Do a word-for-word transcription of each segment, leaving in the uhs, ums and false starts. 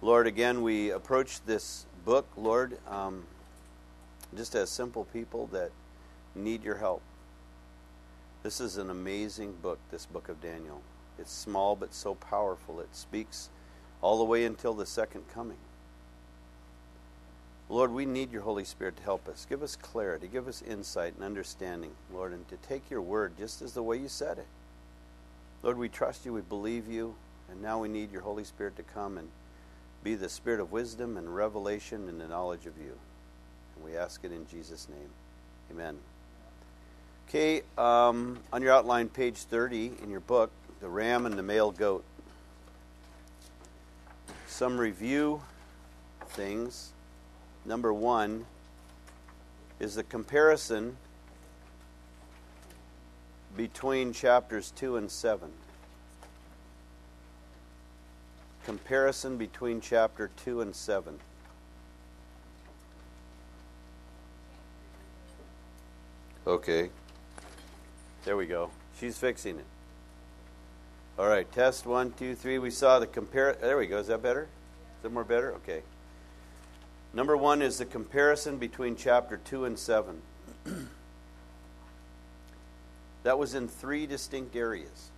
Lord, again, we approach this book, Lord, um, just as simple people that need your help. This is an amazing book, this book of Daniel. It's small but so powerful. It speaks all the way until the second coming. Lord, we need your Holy Spirit to help us. Give us clarity, give us insight and understanding, Lord, and to take your word just as the way you said it. Lord, we trust you, we believe you, and now we need your Holy Spirit to come and be the spirit of wisdom and revelation and the knowledge of you. And we ask it in Jesus' name. Amen. Okay, um, on your outline, page thirty in your book, the ram and the male goat. Some review things. Number one is the comparison between chapters two and seven. Comparison between chapter two and seven. Okay. There we go. She's fixing it. All right, test one, two, three. We saw the compare. There we go. Is that better? Is that more better? Okay. Number one is the comparison between chapter two and seven. That was in three distinct areas.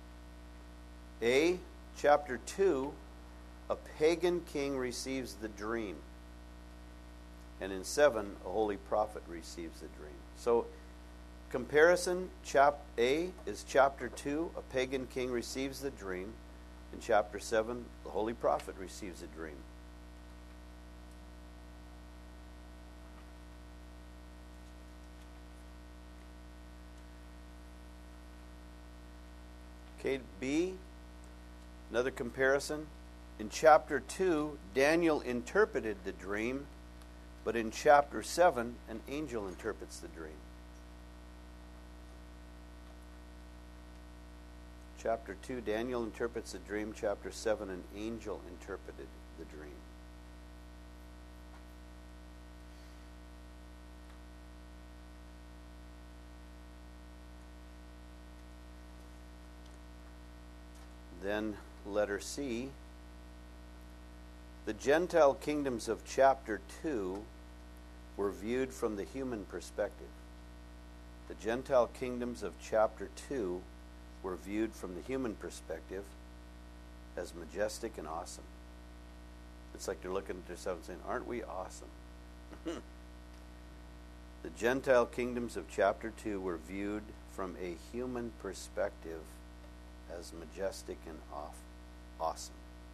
A, chapter two, a pagan king receives the dream. And in seven, a holy prophet receives the dream. So, comparison, chap A is chapter two, a pagan king receives the dream. In chapter seven, the holy prophet receives a dream. Okay, B, another comparison. In chapter two, Daniel interpreted the dream, but in chapter seven, an angel interprets the dream. Chapter two, Daniel interprets the dream. Chapter seven, an angel interpreted the dream. Then letter C, the Gentile kingdoms of chapter two were viewed from the human perspective. The Gentile kingdoms of chapter two were viewed from the human perspective as majestic and awesome. It's like they're looking at themselves and saying, aren't we awesome? The Gentile kingdoms of chapter two were viewed from a human perspective as majestic and off, awesome.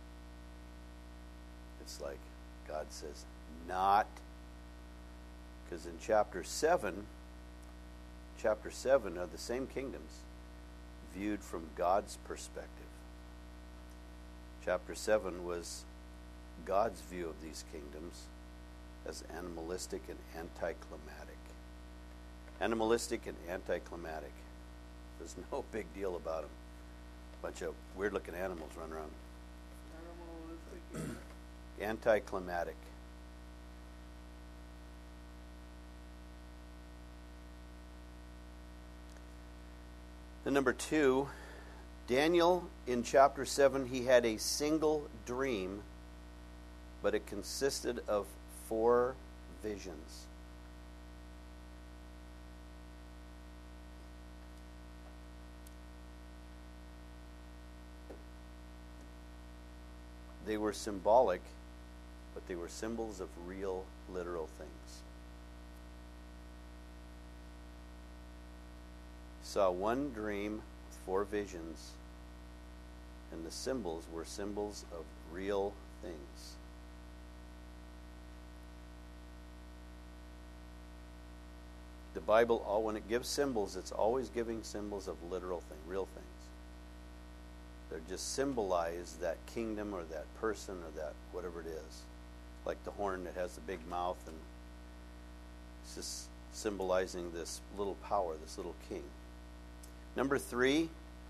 It's like God says, not, because in chapter seven, chapter seven are the same kingdoms viewed from God's perspective. Chapter seven was God's view of these kingdoms as animalistic and anticlimactic. Animalistic and anticlimactic. There's no big deal about them. Bunch of weird-looking animals run around. Anticlimactic. Then number two, Daniel in chapter seven, he had a single dream, but it consisted of four visions. They were symbolic, but they were symbols of real, literal things. Saw one dream with four visions, and the symbols were symbols of real things. The Bible, all when it gives symbols, it's always giving symbols of literal things, real things. They're just symbolize that kingdom or that person or that whatever it is. Like the horn that has the big mouth, and it's just symbolizing this little power, this little king. Number three,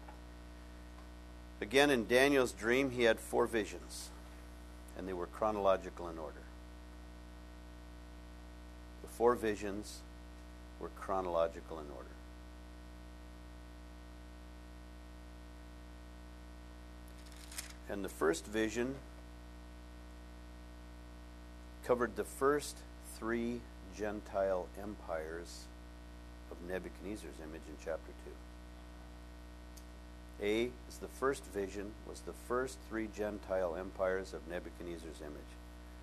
again in Daniel's dream, he had four visions, and they were chronological in order. The four visions were chronological in order. And the first vision covered the first three Gentile empires of Nebuchadnezzar's image in chapter two. A is the first vision, was the first three Gentile empires of Nebuchadnezzar's image.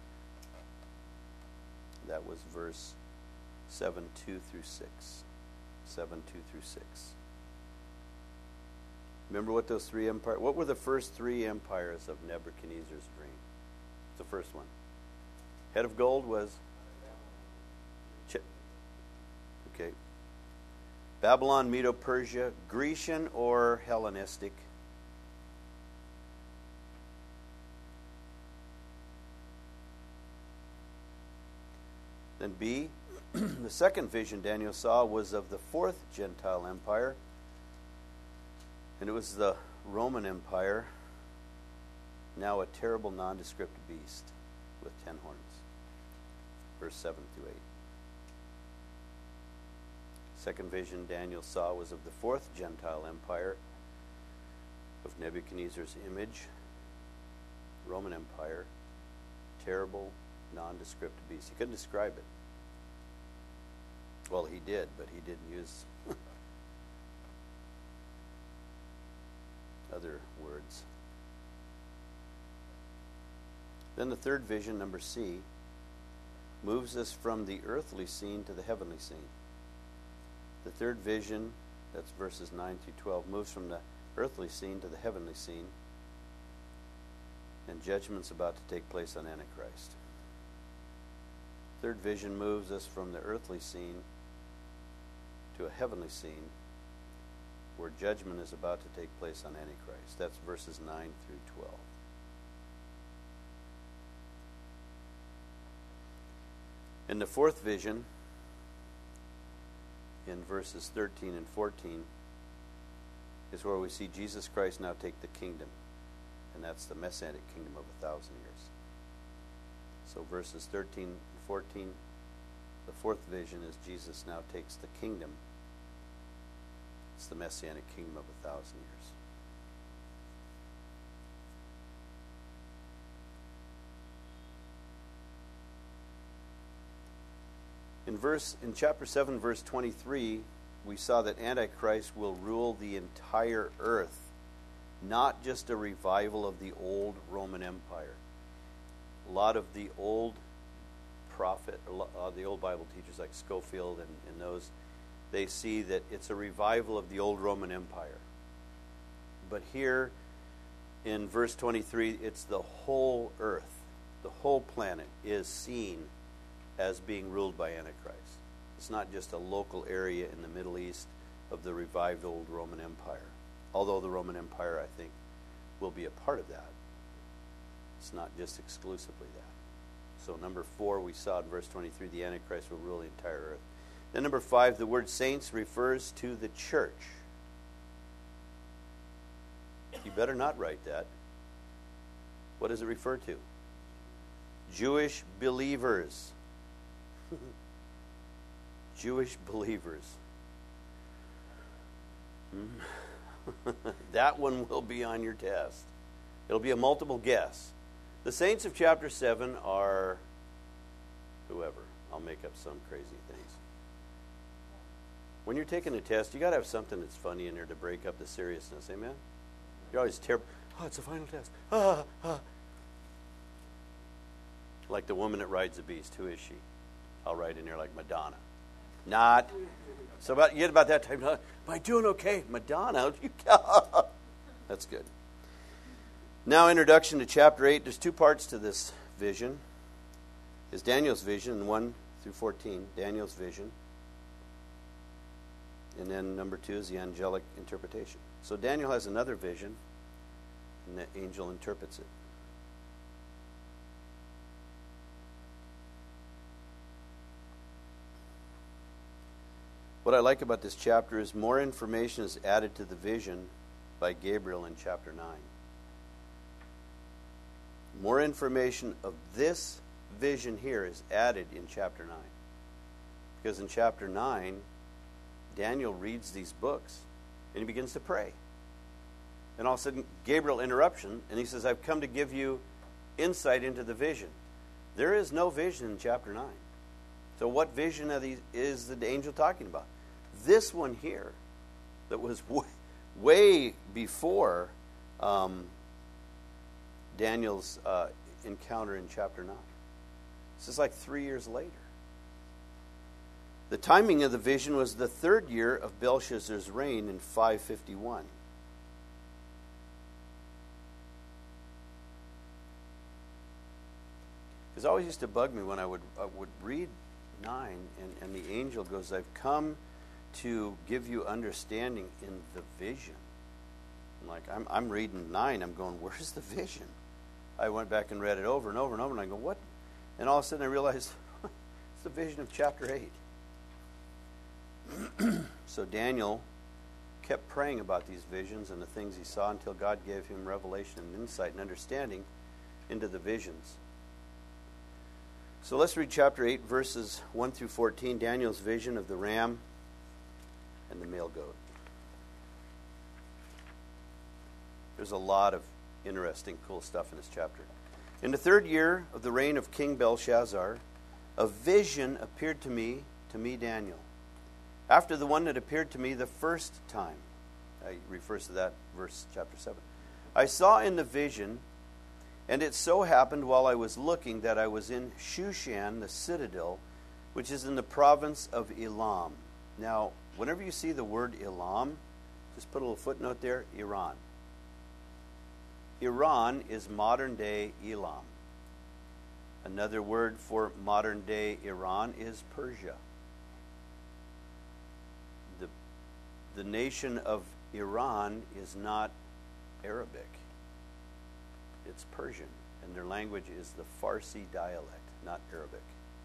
That was verse seven, two through six. seven, two through six. Remember what those three empires, what were the first three empires of Nebuchadnezzar's dream? The first one. Head of gold was? Ch- okay. Babylon, Medo-Persia, Grecian or Hellenistic? Then B, the second vision Daniel saw was of the fourth Gentile empire, and it was the Roman Empire, now a terrible nondescript beast with ten horns. Verse seven through eight. Second vision Daniel saw was of the fourth Gentile empire of Nebuchadnezzar's image, Roman Empire, terrible nondescript beast. He couldn't describe it. Well, he did, but he didn't use other words. Then the third vision, number C, moves us from the earthly scene to the heavenly scene. The third vision, that's verses nine through twelve, moves from the earthly scene to the heavenly scene, and judgment's about to take place on Antichrist. Third vision moves us from the earthly scene to a heavenly scene where judgment is about to take place on Antichrist. That's verses nine through twelve. In the fourth vision, in verses thirteen and fourteen, is where we see Jesus Christ now take the kingdom. And that's the Messianic kingdom of a thousand years. So verses thirteen and fourteen, the fourth vision is Jesus now takes the kingdom. It's the Messianic kingdom of a thousand years. In verse in chapter seven, verse twenty-three, we saw that Antichrist will rule the entire earth, not just a revival of the old Roman Empire. A lot of the old prophet, uh, the old Bible teachers like Scofield and, and those, they see that it's a revival of the old Roman Empire. But here in verse twenty-three, it's the whole earth, the whole planet is seen as being ruled by Antichrist. It's not just a local area in the Middle East of the revived old Roman Empire. Although the Roman Empire, I think, will be a part of that. It's not just exclusively that. So number four, we saw in verse twenty-three, the Antichrist will rule the entire earth. Then number five, the word saints refers to the church. You better not write that. What does it refer to? Jewish believers. Jewish believers. Hmm. That one will be on your test. It'll be a multiple guess. The saints of chapter seven are whoever. I'll make up some crazy things. When you're taking a test, you got to have something that's funny in there to break up the seriousness. Amen? You're always terrible. Oh, it's a final test. Ah, ah. Like the woman that rides the beast. Who is she? I'll write in there like Madonna. Not. So about you get about that time. Am I doing okay? Madonna? That's good. Now, introduction to chapter eight. There's two parts to this vision. Is Daniel's vision, one through fourteen. Daniel's vision. And then number two is the angelic interpretation. So Daniel has another vision, and the angel interprets it. What I like about this chapter is more information is added to the vision by Gabriel in chapter nine. More information of this vision here is added in chapter nine. Because in chapter nine, Daniel reads these books and he begins to pray. And all of a sudden, Gabriel interrupts him and he says, I've come to give you insight into the vision. There is no vision in chapter nine. So what vision of these is the angel talking about? This one here that was way, way before um, Daniel's uh, encounter in chapter nine. This is like three years later. The timing of the vision was the third year of Belshazzar's reign in five fifty-one. It always used to bug me when I would I would read nine and, and the angel goes, I've come to give you understanding in the vision. I'm like, I'm, I'm reading nine. I'm going, where's the vision? I went back and read it over and over and over, and I go, what? And all of a sudden I realized, it's the vision of chapter eight. So Daniel kept praying about these visions and the things he saw until God gave him revelation and insight and understanding into the visions. So let's read chapter eight, verses one through fourteen, Daniel's vision of the ram and the male goat. There's a lot of interesting, cool stuff in this chapter. In the third year of the reign of King Belshazzar, a vision appeared to me, to me Daniel, after the one that appeared to me the first time. He refers to that verse, chapter seven. I saw in the vision, and it so happened while I was looking that I was in Shushan, the citadel, which is in the province of Elam. Now, whenever you see the word Elam, just put a little footnote there, Iran. Iran is modern-day Elam. Another word for modern-day Iran is Persia. The, the nation of Iran is not Arabic. It's Persian, and their language is the Farsi dialect, not Arabic.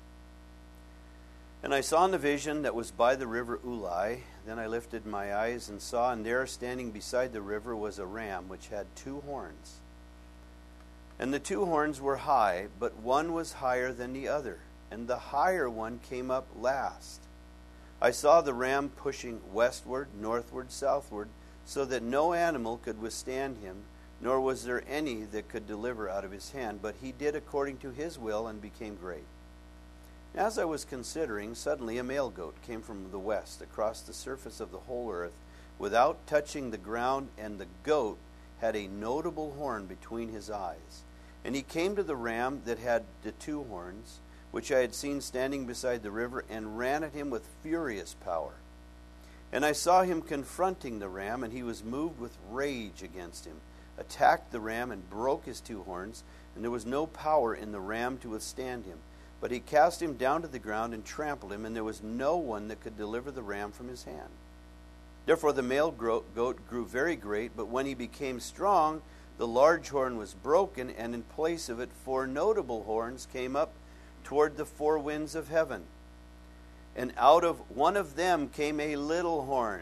And I saw in the vision that was by the river Ulai. Then I lifted my eyes and saw, and there standing beside the river was a ram which had two horns. And the two horns were high, but one was higher than the other, and the higher one came up last. I saw the ram pushing westward, northward, southward, so that no animal could withstand him, nor was there any that could deliver out of his hand, but he did according to his will and became great. As I was considering, suddenly a male goat came from the west across the surface of the whole earth without touching the ground, and the goat had a notable horn between his eyes. And he came to the ram that had the two horns, which I had seen standing beside the river, and ran at him with furious power. And I saw him confronting the ram, and he was moved with rage against him, attacked the ram, and broke his two horns, and there was no power in the ram to withstand him. But he cast him down to the ground and trampled him, and there was no one that could deliver the ram from his hand. Therefore the male goat grew very great, but when he became strong, the large horn was broken, and in place of it four notable horns came up toward the four winds of heaven. And out of one of them came a little horn,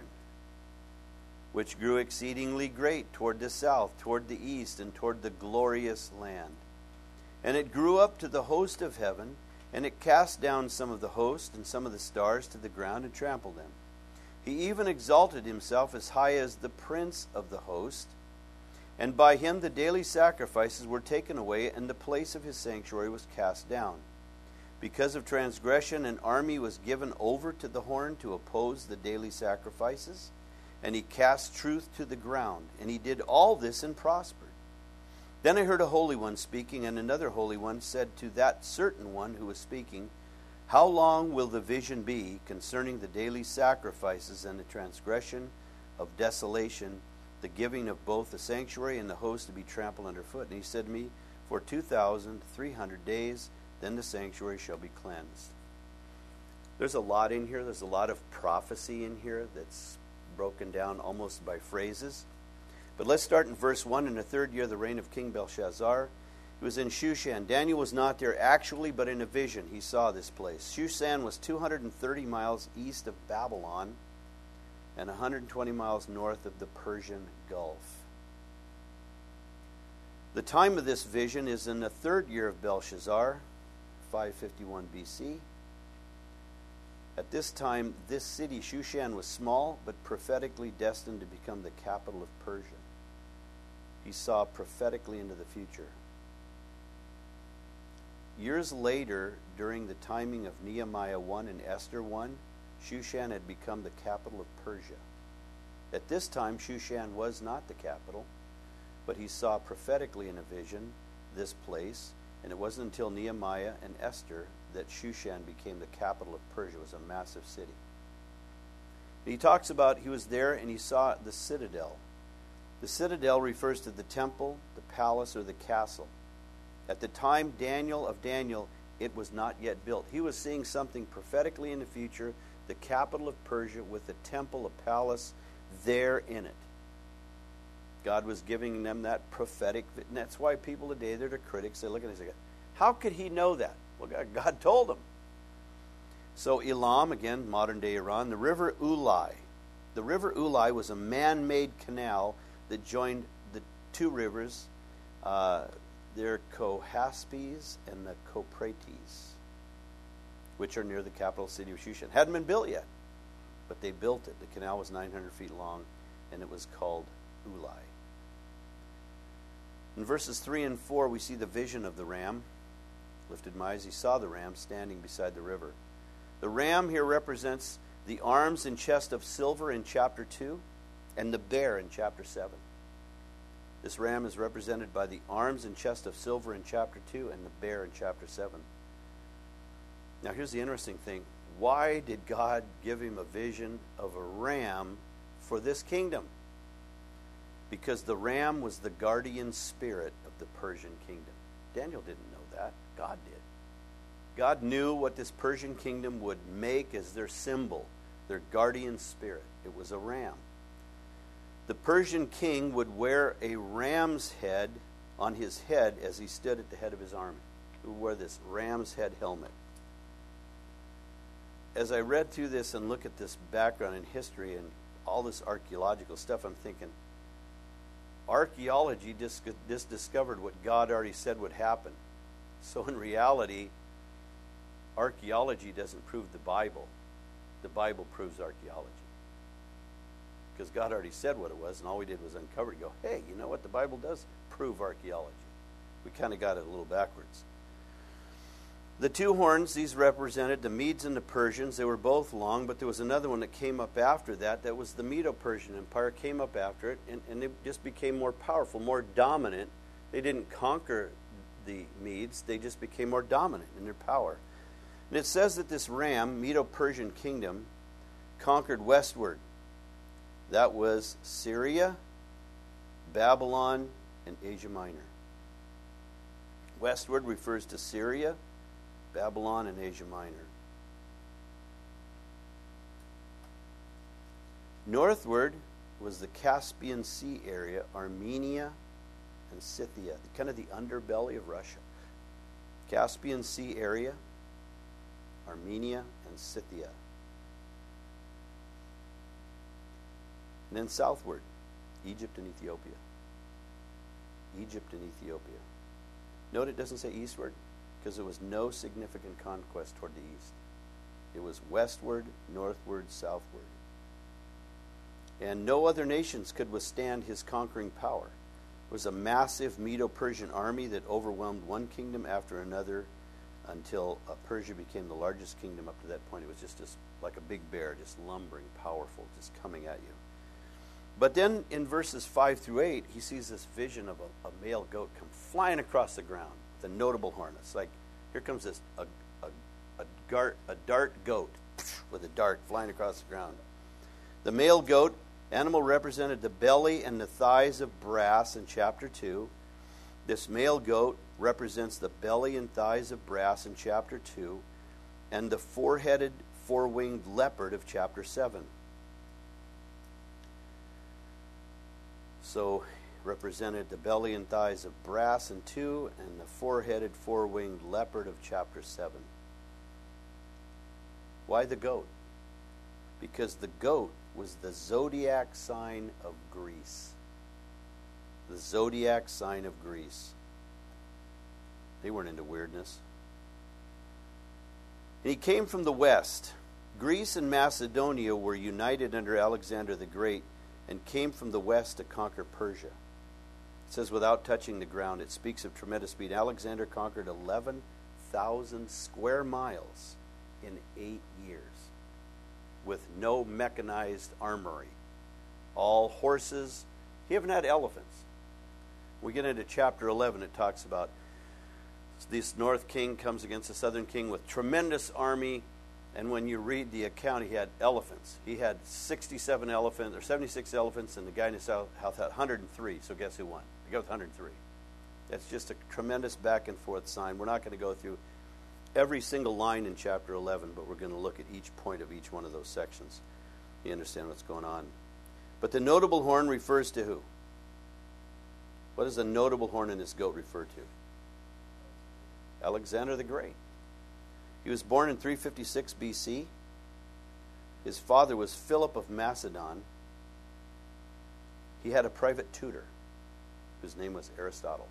which grew exceedingly great toward the south, toward the east, and toward the glorious land. And it grew up to the host of heaven, and it cast down some of the host and some of the stars to the ground and trampled them. He even exalted himself as high as the prince of the host, and by him the daily sacrifices were taken away, and the place of his sanctuary was cast down. Because of transgression, an army was given over to the horn to oppose the daily sacrifices, and he cast truth to the ground, and he did all this and prospered. Then I heard a holy one speaking, and another holy one said to that certain one who was speaking, How long will the vision be concerning the daily sacrifices and the transgression of desolation, the giving of both the sanctuary and the host to be trampled underfoot? And he said to me, For two thousand three hundred days, then the sanctuary shall be cleansed. There's a lot in here. There's a lot of prophecy in here that's broken down almost by phrases. But let's start in verse one. In the third year of the reign of King Belshazzar, he was in Shushan. Daniel was not there actually, but in a vision he saw this place. Shushan was two hundred thirty miles east of Babylon and one hundred twenty miles north of the Persian Gulf. The time of this vision is in the third year of Belshazzar, five fifty-one B C. At this time, this city, Shushan, was small, but prophetically destined to become the capital of Persia. He saw prophetically into the future. Years later, during the timing of Nehemiah one and Esther one, Shushan had become the capital of Persia. At this time, Shushan was not the capital, but he saw prophetically in a vision this place, and it wasn't until Nehemiah and Esther that Shushan became the capital of Persia. It was a massive city. And he talks about he was there and he saw the citadel. The citadel refers to the temple, the palace, or the castle. At the time Daniel of Daniel, it was not yet built. He was seeing something prophetically in the future, the capital of Persia with a temple, a palace there in it. God was giving them that prophetic, and that's why people today, they're the critics, they look at it and say, how could he know that? Well, God, God told him. So Elam, again, modern day Iran, the river Ulai. The river Ulai was a man-made canal that joined the two rivers, uh, they're Cohaspes and the Coprates, which are near the capital city of Shushan. Hadn't been built yet, but they built it. The canal was nine hundred feet long, and it was called Ulai. In verses three and four, we see the vision of the ram. Lifted my eyes, he saw the ram standing beside the river. The ram here represents the arms and chest of silver in chapter two, and the bear in chapter seven. This ram is represented by the arms and chest of silver in chapter two and the bear in chapter seven. Now here's the interesting thing. Why did God give him a vision of a ram for this kingdom? Because the ram was the guardian spirit of the Persian kingdom. Daniel didn't know that. God did. God knew what this Persian kingdom would make as their symbol, their guardian spirit. It was a ram. The Persian king would wear a ram's head on his head as he stood at the head of his army. He would wear this ram's head helmet. As I read through this and look at this background in history and all this archaeological stuff, I'm thinking, archaeology just, just discovered what God already said would happen. So in reality, archaeology doesn't prove the Bible. The Bible proves archaeology. Because God already said what it was, and all we did was uncover it and go, hey, you know what? The Bible does prove archaeology. We kind of got it a little backwards. The two horns, these represented the Medes and the Persians. They were both long, but there was another one that came up after that. That was the Medo-Persian Empire, came up after it, and, and they just became more powerful, more dominant. They didn't conquer the Medes. They just became more dominant in their power. And it says that this ram, Medo-Persian kingdom, conquered westward. That was Syria, Babylon, and Asia Minor. Westward refers to Syria, Babylon, and Asia Minor. Northward was the Caspian Sea area, Armenia and Scythia, kind of the underbelly of Russia. Caspian Sea area, Armenia and Scythia. And then southward, Egypt and Ethiopia. Egypt and Ethiopia. Note it doesn't say eastward, because there was no significant conquest toward the east. It was westward, northward, southward. And no other nations could withstand his conquering power. It was a massive Medo-Persian army that overwhelmed one kingdom after another until uh, Persia became the largest kingdom up to that point. It was just this, like a big bear, just lumbering, powerful, just coming at you. But then in verses five through eight, he sees this vision of a, a male goat come flying across the ground with a notable horn. It's like, here comes this, a, a, a, dart, a dart goat with a dart flying across the ground. The male goat animal represented the belly and the thighs of brass in chapter two. This male goat represents the belly and thighs of brass in chapter two, and the four-headed, four-winged leopard of chapter seven. So represented the belly and thighs of brass in two, and the four-headed, four-winged leopard of chapter seven. Why the goat? Because the goat was the zodiac sign of Greece. The zodiac sign of Greece. They weren't into weirdness. And he came from the west. Greece and Macedonia were united under Alexander the Great and came from the west to conquer Persia. It says without touching the ground. It speaks of tremendous speed. Alexander conquered eleven thousand square miles in eight years with no mechanized armory. All horses. He even had elephants. We get into chapter eleven, it talks about this north king comes against the southern king with tremendous army, and when you read the account, he had elephants. He had sixty-seven elephants, or seventy-six elephants, and the guy in the south had one hundred three, so guess who won? The guy with one hundred three. That's just a tremendous back and forth sign. We're not going to go through every single line in chapter eleven, but we're going to look at each point of each one of those sections. You understand what's going on. But the notable horn refers to who? What does the notable horn in this goat refer to? Alexander the Great. He was born in three fifty-six B C. His father was Philip of Macedon. He had a private tutor whose name was Aristotle.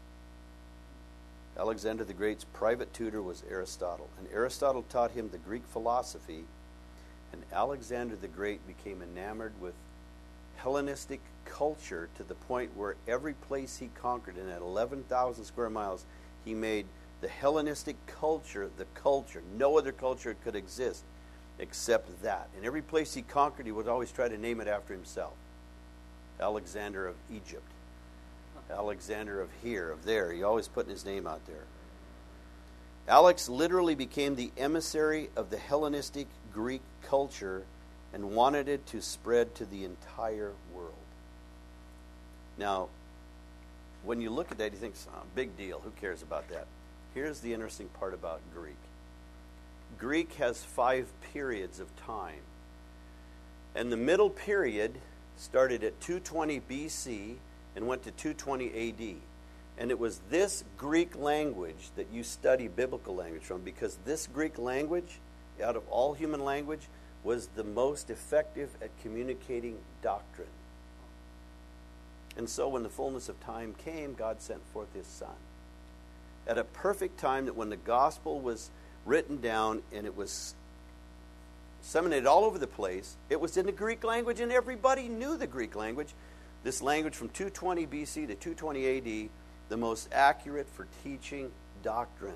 Alexander the Great's private tutor was Aristotle. And Aristotle taught him the Greek philosophy. And Alexander the Great became enamored with Hellenistic culture to the point where every place he conquered, in that eleven thousand square miles, he made the Hellenistic culture the culture. No other culture could exist except that. And every place he conquered, he would always try to name it after himself. Alexander of Egypt. Alexander of here, of there. He always putting his name out there. Alex literally became the emissary of the Hellenistic Greek culture and wanted it to spread to the entire world. Now, when you look at that, you think, oh, big deal. Who cares about that? Here's the interesting part about Greek. Greek has five periods of time. And the middle period started at two twenty B C and went to two twenty A D. And it was this Greek language that you study biblical language from, because this Greek language, out of all human language, was the most effective at communicating doctrine. And so when the fullness of time came, God sent forth his Son. At a perfect time, that when the gospel was written down and it was disseminated all over the place, it was in the Greek language, and everybody knew the Greek language. This language from two twenty B C to two twenty A D, the most accurate for teaching doctrine.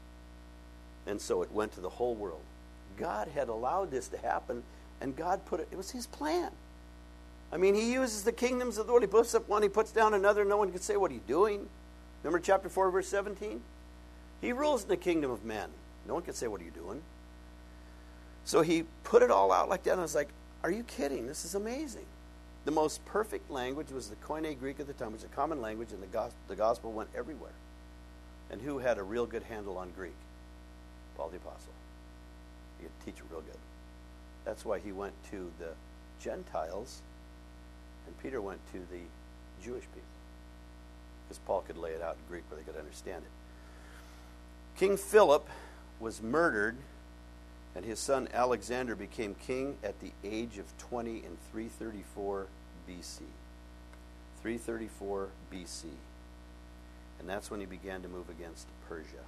And so it went to the whole world. God had allowed this to happen, and God put it, it was his plan. I mean, he uses the kingdoms of the world. He puts up one, he puts down another, no one can say, what are you doing? Remember chapter four, verse seventeen? He rules in the kingdom of men. No one can say, what are you doing? So he put it all out like that, and I was like, are you kidding? This is amazing. The most perfect language was the Koine Greek of the time, which is a common language, and the gospel, the gospel went everywhere. And who had a real good handle on Greek? Paul the Apostle. He could teach it real good. That's why he went to the Gentiles, and Peter went to the Jewish people, because Paul could lay it out in Greek where they could understand it. King Philip was murdered, and his son Alexander became king at the age of twenty in three thirty-four B C. three thirty-four B C. And that's when he began to move against Persia.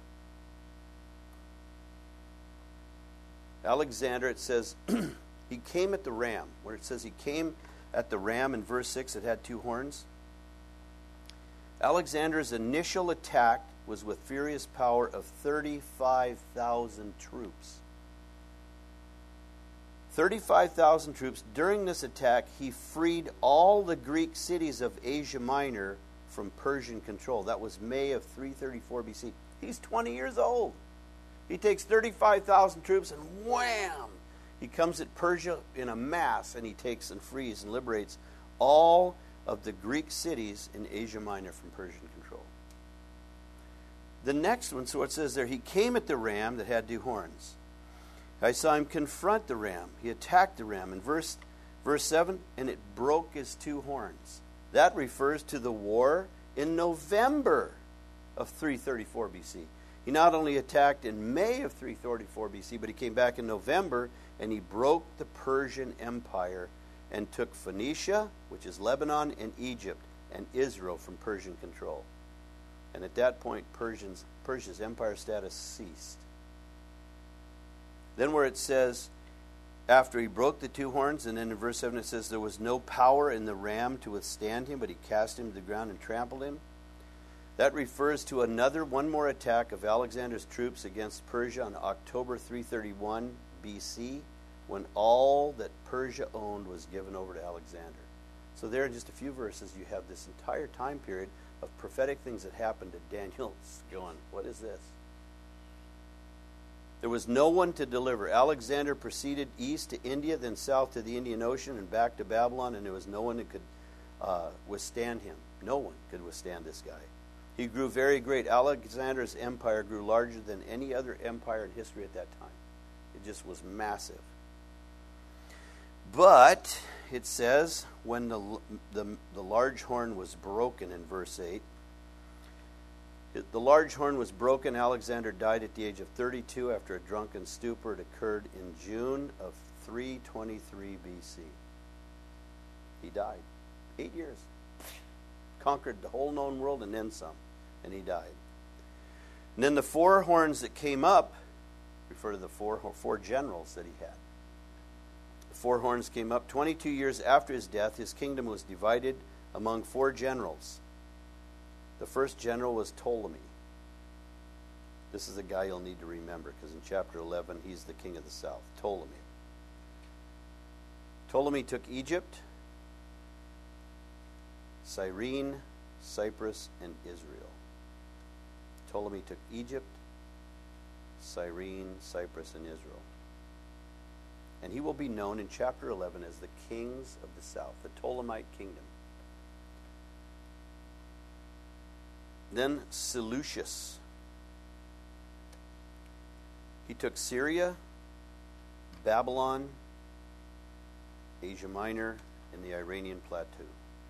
Alexander, it says, he came at the ram. Where it says he came at the ram in verse six, it had two horns. Alexander's initial attack was with furious power of thirty-five thousand troops. thirty-five thousand troops. During this attack, he freed all the Greek cities of Asia Minor from Persian control. That was May of three thirty-four B C. He's twenty years old. He takes thirty-five thousand troops and wham! He comes at Persia in a mass, and he takes and frees and liberates all of the Greek cities in Asia Minor from Persian control. The next one, so it says there, he came at the ram that had two horns. I saw him confront the ram. He attacked the ram. In verse, verse seven, and it broke his two horns. That refers to the war in November of three thirty-four B C. He not only attacked in May of three thirty-four B C, but he came back in November, and he broke the Persian Empire and took Phoenicia, which is Lebanon, and Egypt, and Israel from Persian control. And at that point, Persians, Persia's empire status ceased. Then where it says, after he broke the two horns, and then in verse seven it says, there was no power in the ram to withstand him, but he cast him to the ground and trampled him. That refers to another, one more attack of Alexander's troops against Persia on October three thirty-one B C, when all that Persia owned was given over to Alexander. So there in just a few verses you have this entire time period of prophetic things that happened to Daniel going, what is this? There was no one to deliver. Alexander proceeded east to India, then south to the Indian Ocean and back to Babylon, and there was no one that could uh, withstand him. No one could withstand this guy. He grew very great. Alexander's empire grew larger than any other empire in history at that time. It just was massive. But it says, when the, the, the large horn was broken in verse eight, it, the large horn was broken. Alexander died at the age of thirty-two after a drunken stupor. It occurred in June of three twenty-three B C. He died. Eight years. Conquered the whole known world and then some. And he died. And then the four horns that came up refer to the four, four generals that he had. The four horns came up. twenty-two years after his death, his kingdom was divided among four generals. The first general was Ptolemy. This is a guy you'll need to remember, because in chapter eleven, he's the king of the south. Ptolemy. Ptolemy took Egypt, Cyrene, Cyprus, and Israel. Ptolemy took Egypt, Cyrene, Cyprus, and Israel. And he will be known in chapter eleven as the kings of the south, the Ptolemite kingdom. Then Seleucus. He took Syria, Babylon, Asia Minor, and the Iranian plateau.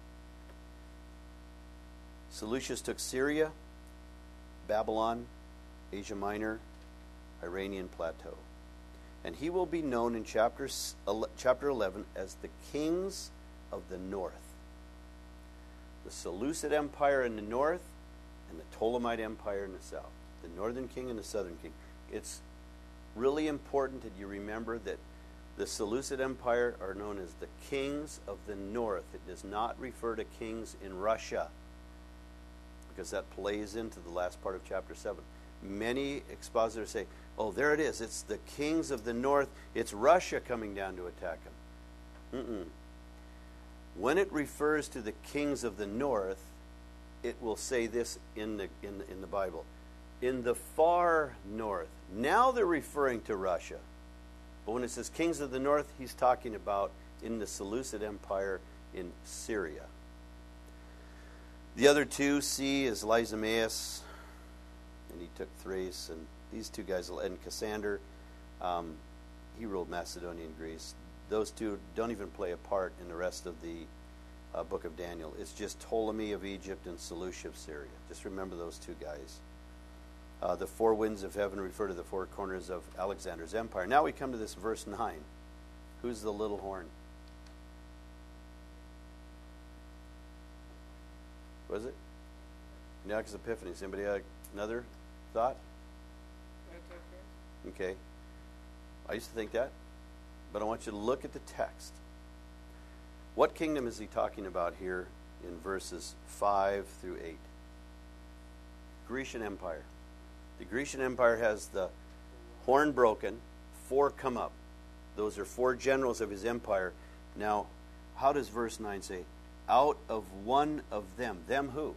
Seleucus took Syria, Babylon, Asia Minor, Iranian plateau. And he will be known in chapter, chapter eleven as the kings of the north. The Seleucid Empire in the north and the Ptolemite Empire in the south. The northern king and the southern king. It's really important that you remember that the Seleucid Empire are known as the kings of the north. It does not refer to kings in Russia, because that plays into the last part of chapter seven. Many expositors say, oh, there it is. It's the kings of the north. It's Russia coming down to attack them. Mm-mm. When it refers to the kings of the north, it will say this in the, in the, in the Bible. In the far north. Now they're referring to Russia. But when it says kings of the north, he's talking about in the Seleucid Empire in Syria. The other two, C is Lysimaeus, and he took Thrace, and these two guys, and Cassander, um, he ruled Macedonia and Greece. Those two don't even play a part in the rest of the uh, book of Daniel. It's just Ptolemy of Egypt and Seleucus of Syria. Just remember those two guys. Uh, the four winds of heaven refer to the four corners of Alexander's empire. Now we come to this verse nine. Who's the little horn? Was it? Antiochus Epiphanes. Anybody have another thought? Okay. I used to think that, but I want you to look at the text. What kingdom is he talking about here in verses five through eight? Grecian Empire. The Grecian Empire has the horn broken, four come up. Those are four generals of his empire. Now, how does verse nine say? Out of one of them. Them who?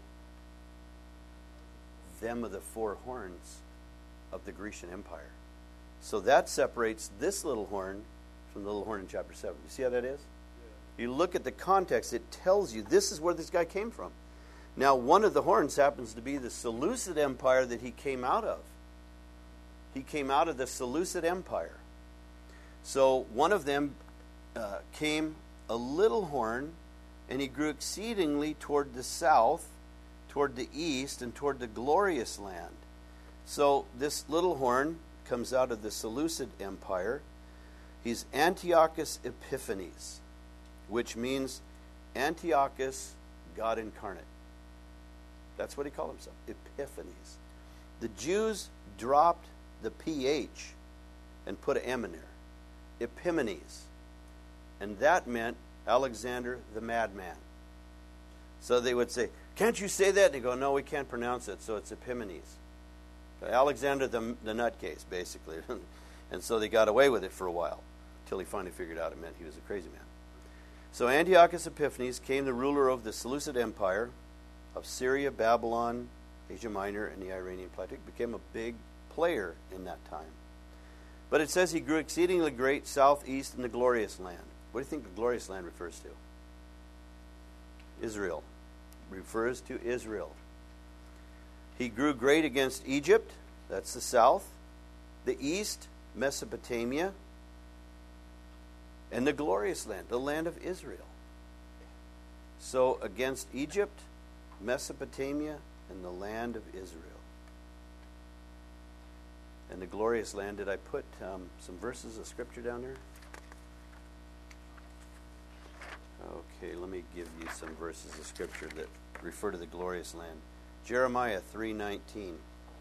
Them of the four horns of the Grecian Empire. So that separates this little horn from the little horn in chapter seven. You see how that is? Yeah. You look at the context, it tells you this is where this guy came from. Now, one of the horns happens to be the Seleucid Empire that he came out of. He came out of the Seleucid Empire. So one of them uh, came a little horn, and he grew exceedingly toward the south, toward the east, and toward the glorious land. So this little horn comes out of the Seleucid Empire. He's Antiochus Epiphanes, which means Antiochus, God incarnate. That's what he called himself, Epiphanes. The Jews dropped the P H and put an M in there. Epimanes. And that meant Alexander the madman. So they would say, Can't you say that? And they go, no, we can't pronounce it, so it's Epimenides. Alexander the, the nutcase, basically. And so they got away with it for a while, until he finally figured out it meant he was a crazy man. So Antiochus Epiphanes came the ruler of the Seleucid Empire of Syria, Babylon, Asia Minor, and the Iranian Plateau. Became a big player in that time. But it says he grew exceedingly great southeast in the glorious land. What do you think the glorious land refers to? Israel. Refers to Israel. He grew great against Egypt, that's the south, the east, Mesopotamia, and the glorious land, the land of Israel. So against Egypt, Mesopotamia, and the land of Israel. And the glorious land, did I put um, some verses of scripture down there? Okay, let me give you some verses of scripture that refer to the glorious land. Jeremiah three nineteen.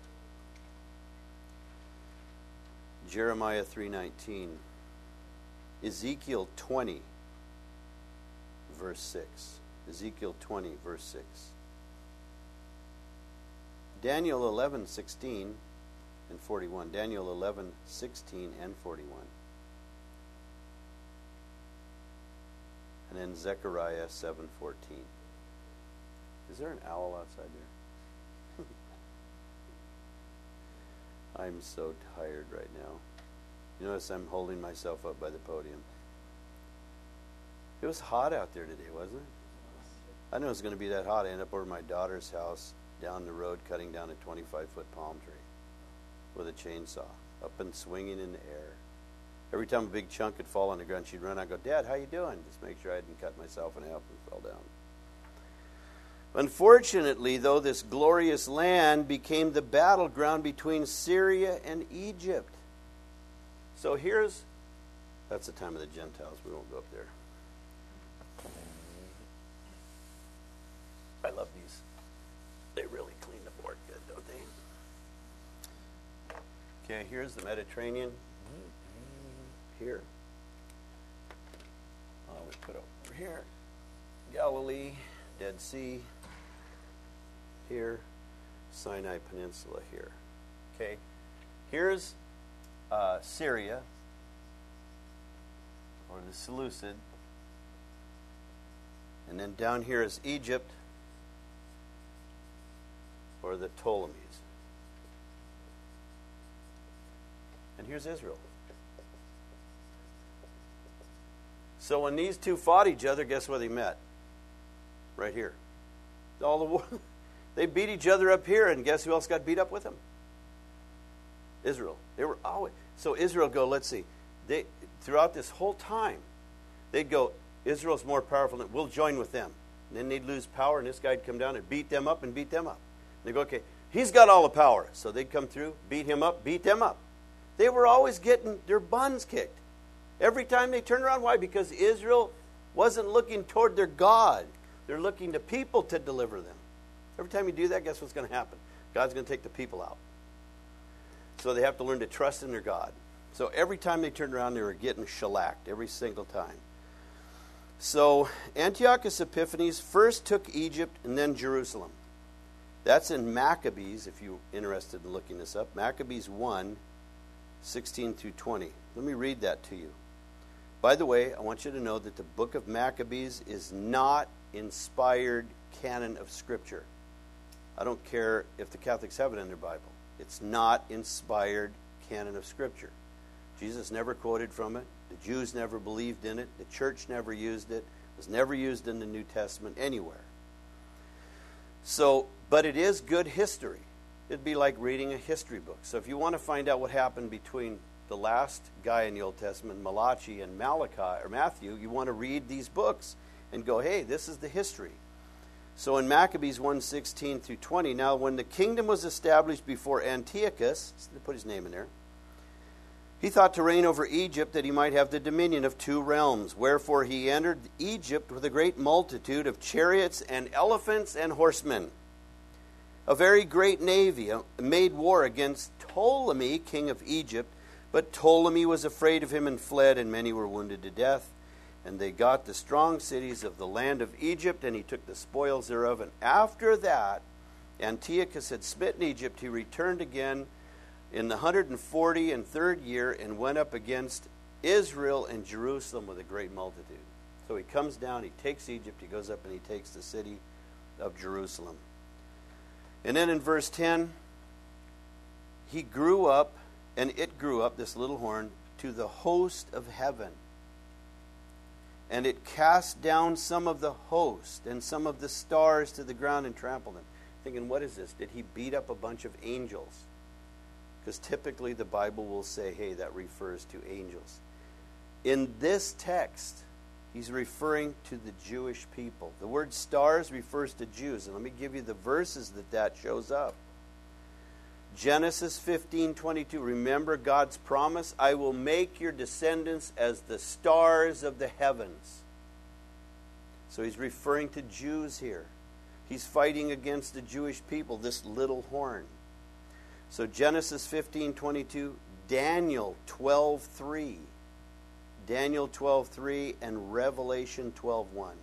Jeremiah three nineteen. Ezekiel twenty, verse six. Ezekiel twenty, verse six. Daniel eleven sixteen and forty-one. Daniel eleven sixteen and forty-one. And then Zechariah seven fourteen. Is there an owl outside there? I'm so tired right now. You notice I'm holding myself up by the podium. It was hot out there today, wasn't it? I knew it was going to be that hot. I ended up over my daughter's house down the road cutting down a twenty-five foot palm tree with a chainsaw, up and swinging in the air. Every time a big chunk would fall on the ground, she'd run out and go, Dad, how you doing? Just make sure I didn't cut myself in half and fell down. Unfortunately, though, this glorious land became the battleground between Syria and Egypt. So here's, that's the time of the Gentiles. We won't go up there. I love these. They really clean the board good, don't they? Okay, here's the Mediterranean. Here. Uh, we put over here. Galilee, Dead Sea. Here. Sinai Peninsula here. Okay. Here's uh, Syria, or the Seleucid. And then down here is Egypt, or the Ptolemies. And here's Israel. So when these two fought each other, guess where they met? Right here. All the war, they beat each other up here, and guess who else got beat up with them? Israel. They were always so Israel go. Let's see. They throughout this whole time, they'd go. Israel's more powerful than we'll join with them. And then they'd lose power, and this guy'd come down and beat them up and beat them up. And they go, okay, he's got all the power, so they'd come through, beat him up, beat them up. They were always getting their buns kicked. Every time they turned around. Why? Because Israel wasn't looking toward their God. They're looking to people to deliver them. Every time you do that, guess what's going to happen? God's going to take the people out. So they have to learn to trust in their God. So every time they turned around, they were getting shellacked. Every single time. So Antiochus Epiphanes first took Egypt and then Jerusalem. That's in Maccabees, if you're interested in looking this up. Maccabees one, sixteen through twenty. Let me read that to you. By the way, I want you to know that the book of Maccabees is not inspired canon of Scripture. I don't care if the Catholics have it in their Bible. It's not inspired canon of Scripture. Jesus never quoted from it. The Jews never believed in it. The church never used it. It was never used in the New Testament anywhere. So, but it is good history. It'd be like reading a history book. So if you want to find out what happened between the last guy in the Old Testament, Malachi, and Malachi or Matthew, you want to read these books and go, hey, this is the history. So in Maccabees one, sixteen through twenty, now when the kingdom was established before Antiochus, they put his name in there, he thought to reign over Egypt that he might have the dominion of two realms. Wherefore he entered Egypt with a great multitude of chariots and elephants and horsemen. A very great navy made war against Ptolemy, king of Egypt, but Ptolemy was afraid of him and fled, and many were wounded to death. And they got the strong cities of the land of Egypt, and he took the spoils thereof. And after that, Antiochus had smitten Egypt. He returned again in the one hundred forty and third year and went up against Israel and Jerusalem with a great multitude. So he comes down, he takes Egypt, he goes up and he takes the city of Jerusalem. And then in verse ten, he grew up, and it grew up, this little horn, to the host of heaven. And it cast down some of the host and some of the stars to the ground and trampled them. Thinking, what is this? Did he beat up a bunch of angels? Because typically the Bible will say, hey, that refers to angels. In this text, he's referring to the Jewish people. The word stars refers to Jews. And let me give you the verses that that shows up. Genesis fifteen twenty-two. Remember God's promise? I will make your descendants as the stars of the heavens. So he's referring to Jews here. He's fighting against the Jewish people, this little horn. So Genesis fifteen twenty-two, Daniel twelve three. Daniel twelve three and Revelation twelve one.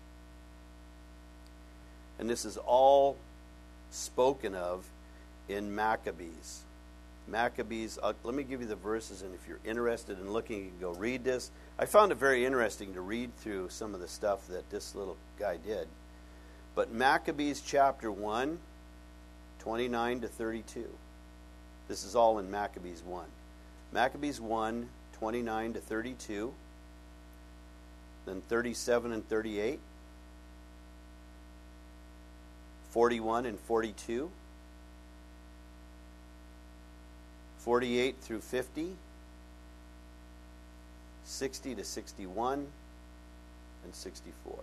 And this is all spoken of in Maccabees. Maccabees, uh, let me give you the verses, and if you're interested in looking, you can go read this. I found it very interesting to read through some of the stuff that this little guy did. But Maccabees chapter one, twenty-nine to thirty-two. This is all in Maccabees one. Maccabees one, twenty-nine to thirty-two. Then thirty-seven and thirty-eight. forty-one and forty-two. forty-eight through fifty, sixty to sixty-one, and sixty-four.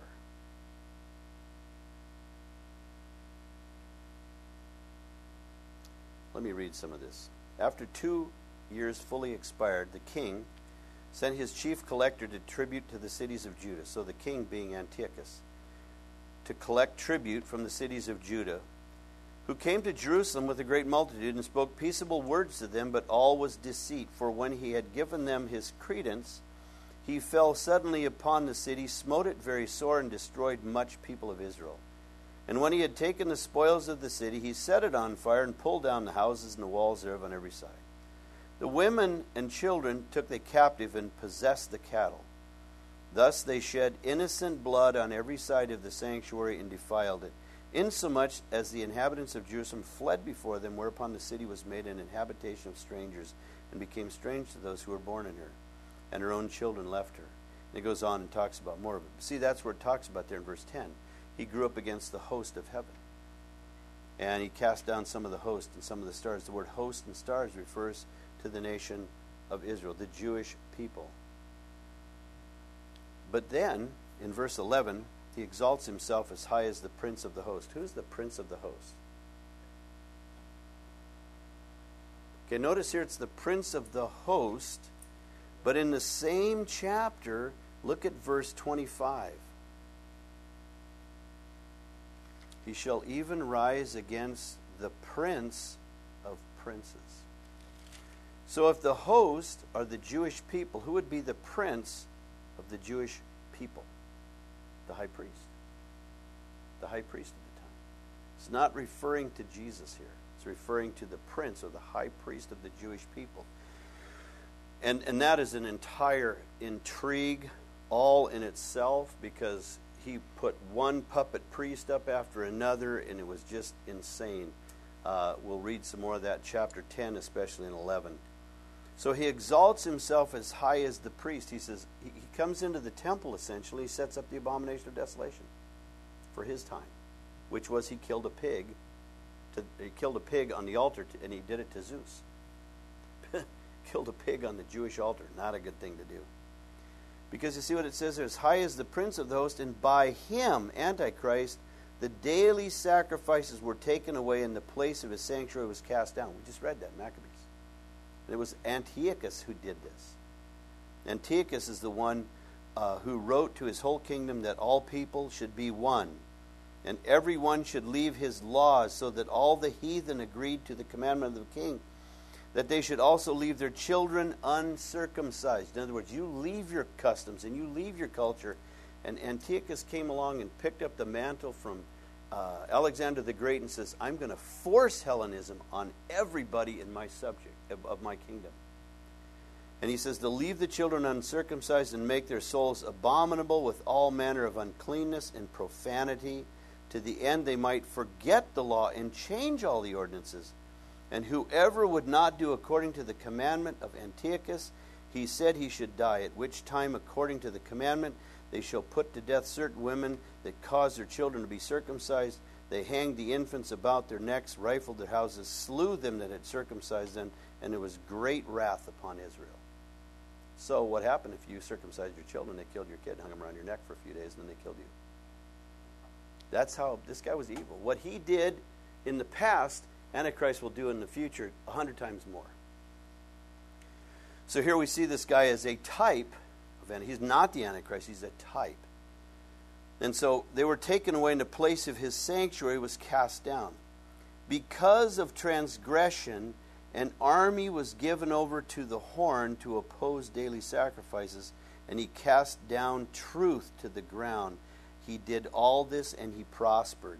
Let me read some of this. After two years fully expired, the king sent his chief collector to tribute to the cities of Judah, so the king being Antiochus, to collect tribute from the cities of Judah, who came to Jerusalem with a great multitude and spoke peaceable words to them, but all was deceit. For when he had given them his credence, he fell suddenly upon the city, smote it very sore, and destroyed much people of Israel. And when he had taken the spoils of the city, he set it on fire and pulled down the houses and the walls thereof on every side. The women and children took they captive and possessed the cattle. Thus they shed innocent blood on every side of the sanctuary and defiled it, insomuch as the inhabitants of Jerusalem fled before them, whereupon the city was made an habitation of strangers, and became strange to those who were born in her, and her own children left her. And it goes on and talks about more of it. See, that's where it talks about there in verse ten. He grew up against the host of heaven. And he cast down some of the host and some of the stars. The word host and stars refers to the nation of Israel, the Jewish people. But then, in verse eleven, he exalts himself as high as the prince of the host. Who's the prince of the host? Okay, notice here it's the prince of the host, but in the same chapter, look at verse twenty-five. He shall even rise against the prince of princes. So if the host are the Jewish people, who would be the prince of the Jewish people? The high priest. The high priest of the time. It's not referring to Jesus here. It's referring to the prince or the high priest of the Jewish people. And, and that is an entire intrigue all in itself, because he put one puppet priest up after another, and it was just insane. Uh, we'll read some more of that, chapter ten, especially in eleven. So he exalts himself as high as the priest. He says, he, he comes into the temple, essentially. He sets up the abomination of desolation for his time, which was he killed a pig. To, he killed a pig on the altar, to, and he did it to Zeus. Killed a pig on the Jewish altar. Not a good thing to do. Because you see what it says there, as high as the prince of the host, and by him, Antichrist, the daily sacrifices were taken away, and the place of his sanctuary was cast down. We just read that in Maccabees. And it was Antiochus who did this. Antiochus is the one uh, who wrote to his whole kingdom that all people should be one, and everyone should leave his laws, so that all the heathen agreed to the commandment of the king, that they should also leave their children uncircumcised. In other words, you leave your customs and you leave your culture. And Antiochus came along and picked up the mantle from uh, Alexander the Great and says, I'm going to force Hellenism on everybody in my subject, of, of my kingdom. And he says to leave the children uncircumcised and make their souls abominable with all manner of uncleanness and profanity, to the end they might forget the law and change all the ordinances. And whoever would not do according to the commandment of Antiochus, he said he should die, at which time, according to the commandment, they shall put to death certain women that cause their children to be circumcised. They hanged the infants about their necks, rifled their houses, slew them that had circumcised them, and there was great wrath upon Israel. So what happened if you circumcised your children? They killed your kid, hung them around your neck for a few days, and then they killed you. That's how this guy was evil. What he did in the past, Antichrist will do in the future a hundred times more. So here we see this guy as a type of Antichrist. He's not the Antichrist, he's a type. And so they were taken away, and the place of his sanctuary was cast down. Because of transgression, an army was given over to the horn to oppose daily sacrifices, and he cast down truth to the ground. He did all this, and he prospered.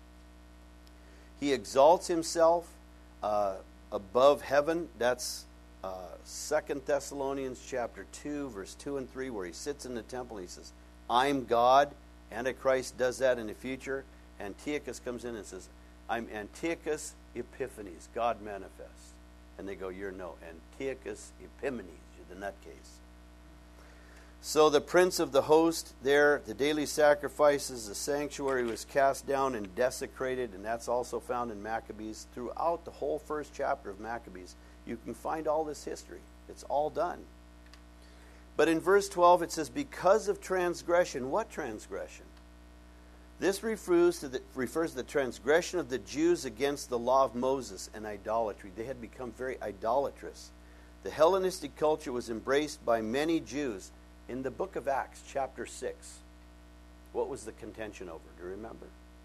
He exalts himself uh, above heaven. That's uh, Second Thessalonians chapter two, verse two and three, where he sits in the temple and he says, I'm God. Antichrist does that in the future. Antiochus comes in and says, I'm Antiochus Epiphanes, God manifest. And they go, you're no, Antiochus Epimanes, you're the nutcase. So the prince of the host there, the daily sacrifices, the sanctuary was cast down and desecrated, and that's also found in Maccabees. Throughout the whole first chapter of Maccabees, you can find all this history. It's all done. But in verse twelve it says, because of transgression. What transgression? This refers to, the, refers to the transgression of the Jews against the law of Moses and idolatry. They had become very idolatrous. The Hellenistic culture was embraced by many Jews. In the book of Acts, chapter six, what was the contention over? Do you remember?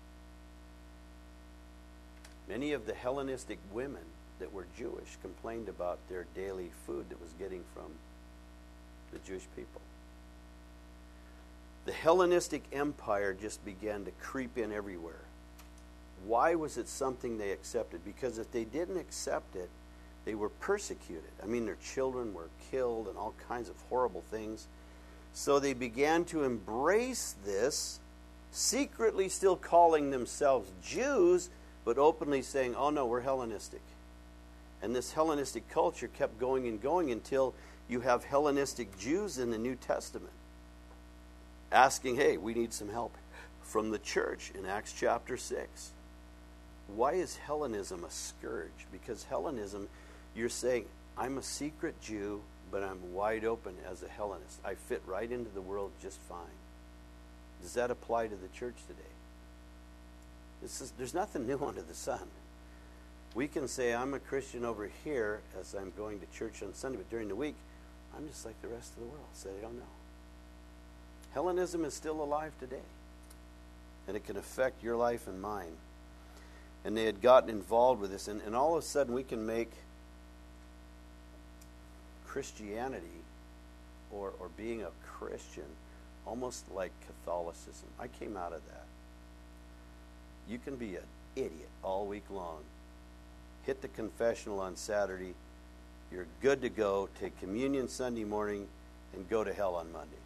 Many of the Hellenistic women that were Jewish complained about their daily food that was getting from the Jewish people. The Hellenistic Empire just began to creep in everywhere. Why was it something they accepted? Because if they didn't accept it, they were persecuted. I mean, their children were killed and all kinds of horrible things. So they began to embrace this, secretly still calling themselves Jews, but openly saying, oh no, we're Hellenistic. And this Hellenistic culture kept going and going until you have Hellenistic Jews in the New Testament asking, hey, we need some help from the church in Acts chapter six. Why is Hellenism a scourge? Because Hellenism, you're saying, I'm a secret Jew, but I'm wide open as a Hellenist. I fit right into the world just fine. Does that apply to the church today? This is, there's nothing new under the sun. We can say, I'm a Christian over here as I'm going to church on Sunday, but during the week, I'm just like the rest of the world. So they don't know. Hellenism is still alive today. And it can affect your life and mine. And they had gotten involved with this. And, and all of a sudden, we can make Christianity or, or being a Christian almost like Catholicism. I came out of that. You can be an idiot all week long. Hit the confessional on Saturday. You're good to go. Take communion Sunday morning and go to hell on Monday.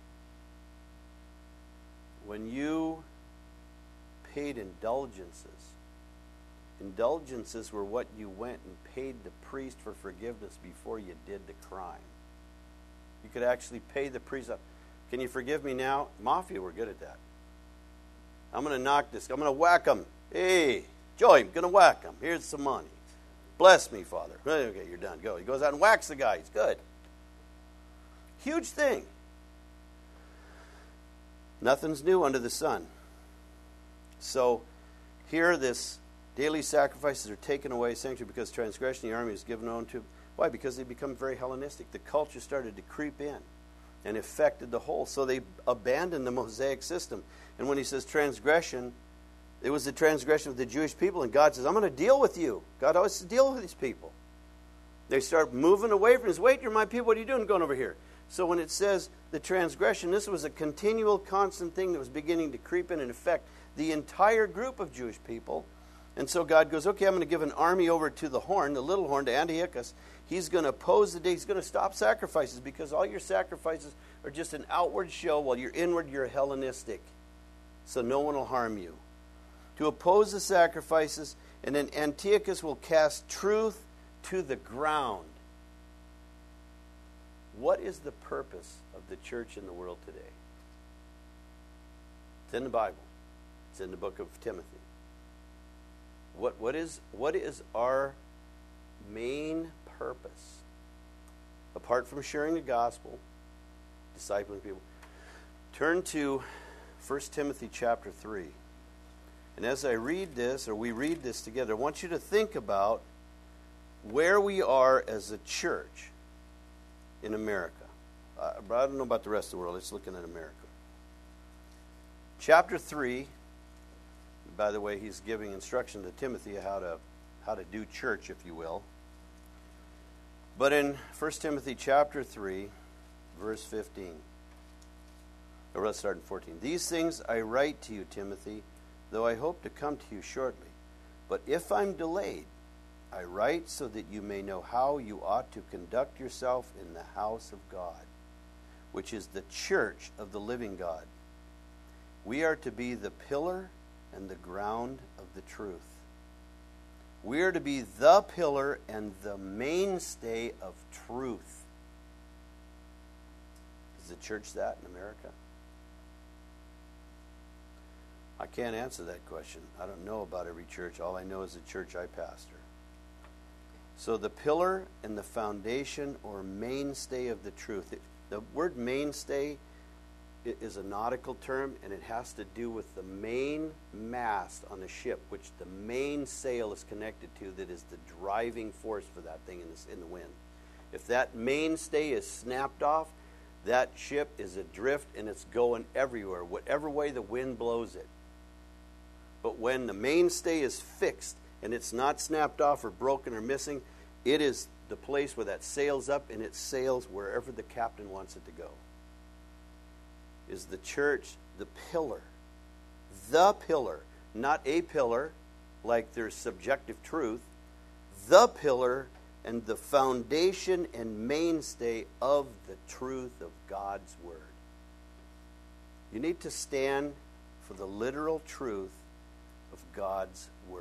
When you paid indulgences, indulgences were what you went and paid the priest for forgiveness before you did the crime. You could actually pay the priest up. Can you forgive me now? Mafia were good at that. I'm going to knock this. I'm going to whack him. Hey, Joey, I'm going to whack him. Here's some money. Bless me, Father. Okay, you're done. Go. He goes out and whacks the guy. He's good. Huge thing. Nothing's new under the sun. So here this daily sacrifices are taken away, sanctuary, because transgression of the army is given on to. Why? Because they become very Hellenistic. The culture started to creep in and affected the whole. So they abandoned the Mosaic system. And when he says transgression, it was the transgression of the Jewish people. And God says, I'm going to deal with you. God always deals with these people. They start moving away from us. Wait, you're my people. What are you doing going over here? So when it says the transgression, this was a continual, constant thing that was beginning to creep in and affect the entire group of Jewish people. And so God goes, okay, I'm going to give an army over to the horn, the little horn, to Antiochus. He's going to oppose the day. He's going to stop sacrifices because all your sacrifices are just an outward show while you're inward, you're Hellenistic. So no one will harm you. To oppose the sacrifices, and then Antiochus will cast truth to the ground. What is the purpose of the church in the world today? It's in the Bible. It's in the book of Timothy. What, what is, what is our main purpose? Apart from sharing the gospel, discipling people. Turn to First Timothy chapter three. And as I read this, or we read this together, I want you to think about where we are as a church in America. Uh, but I don't know about the rest of the world. It's looking at America. Chapter three. By the way, he's giving instruction to Timothy how to how to do church, if you will. But in First Timothy chapter three, verse fifteen. Or let's start in fourteen. These things I write to you, Timothy, though I hope to come to you shortly. But if I'm delayed, I write so that you may know how you ought to conduct yourself in the house of God, which is the church of the living God. We are to be the pillar and the ground of the truth. We are to be the pillar and the mainstay of truth. Is the church that in America? I can't answer that question. I don't know about every church. All I know is the church I pastor. So the pillar and the foundation or mainstay of the truth. The word mainstay is a nautical term, and it has to do with the main mast on a ship, which the main sail is connected to, that is the driving force for that thing in the, in the wind. If that mainstay is snapped off, that ship is adrift and it's going everywhere, whatever way the wind blows it. But when the mainstay is fixed and it's not snapped off or broken or missing, it is the place where that sails up and it sails wherever the captain wants it to go. Is the church the pillar? The pillar, not a pillar like there's subjective truth. The pillar and the foundation and mainstay of the truth of God's Word. You need to stand for the literal truth of God's Word.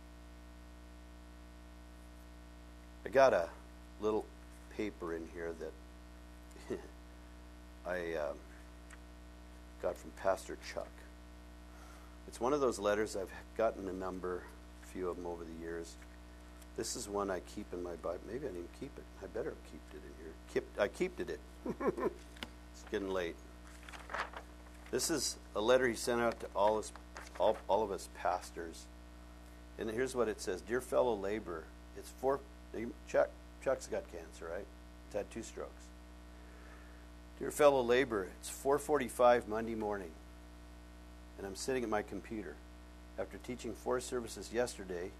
I got a little paper in here that I uh, got from Pastor Chuck. It's one of those letters. I've gotten a number, a few of them over the years. This is one I keep in my Bible. Maybe I didn't even keep it. I better have kept it in here. Kept, I kept it. It's getting late. This is a letter he sent out to all, his, all, all of us pastors. And here's what it says. Dear fellow laborer, it's for... Chuck, Chuck's got cancer, right? He's had two strokes. Dear fellow laborer, it's four forty-five Monday morning, and I'm sitting at my computer. After teaching four services yesterday,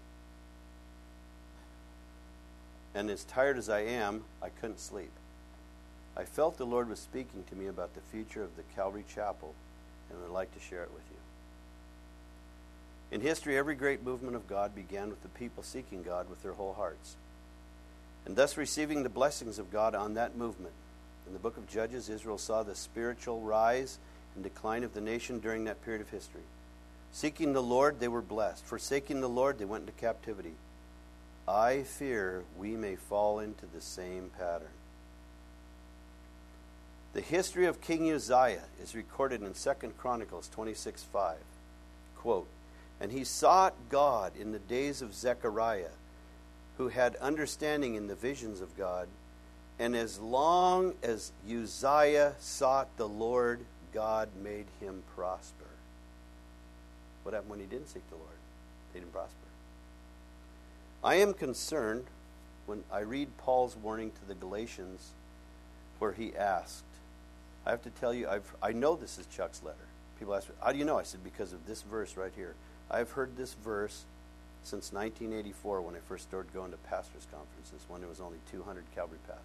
and as tired as I am, I couldn't sleep. I felt the Lord was speaking to me about the future of the Calvary Chapel, and would like to share it with you. In history, every great movement of God began with the people seeking God with their whole hearts, and thus receiving the blessings of God on that movement. In the book of Judges, Israel saw the spiritual rise and decline of the nation during that period of history. Seeking the Lord, they were blessed. Forsaking the Lord, they went into captivity. I fear we may fall into the same pattern. The history of King Uzziah is recorded in Second Chronicles twenty-six five. Quote, and he sought God in the days of Zechariah, who had understanding in the visions of God, and as long as Uzziah sought the Lord, God made him prosper. What happened when he didn't seek the Lord? He didn't prosper. I am concerned when I read Paul's warning to the Galatians where he asked, I have to tell you, I've, I know this is Chuck's letter. People ask me, how do you know? I said, because of this verse right here. I've heard this verse since nineteen eighty-four when I first started going to pastors' conferences when there was only two hundred Calvary pastors.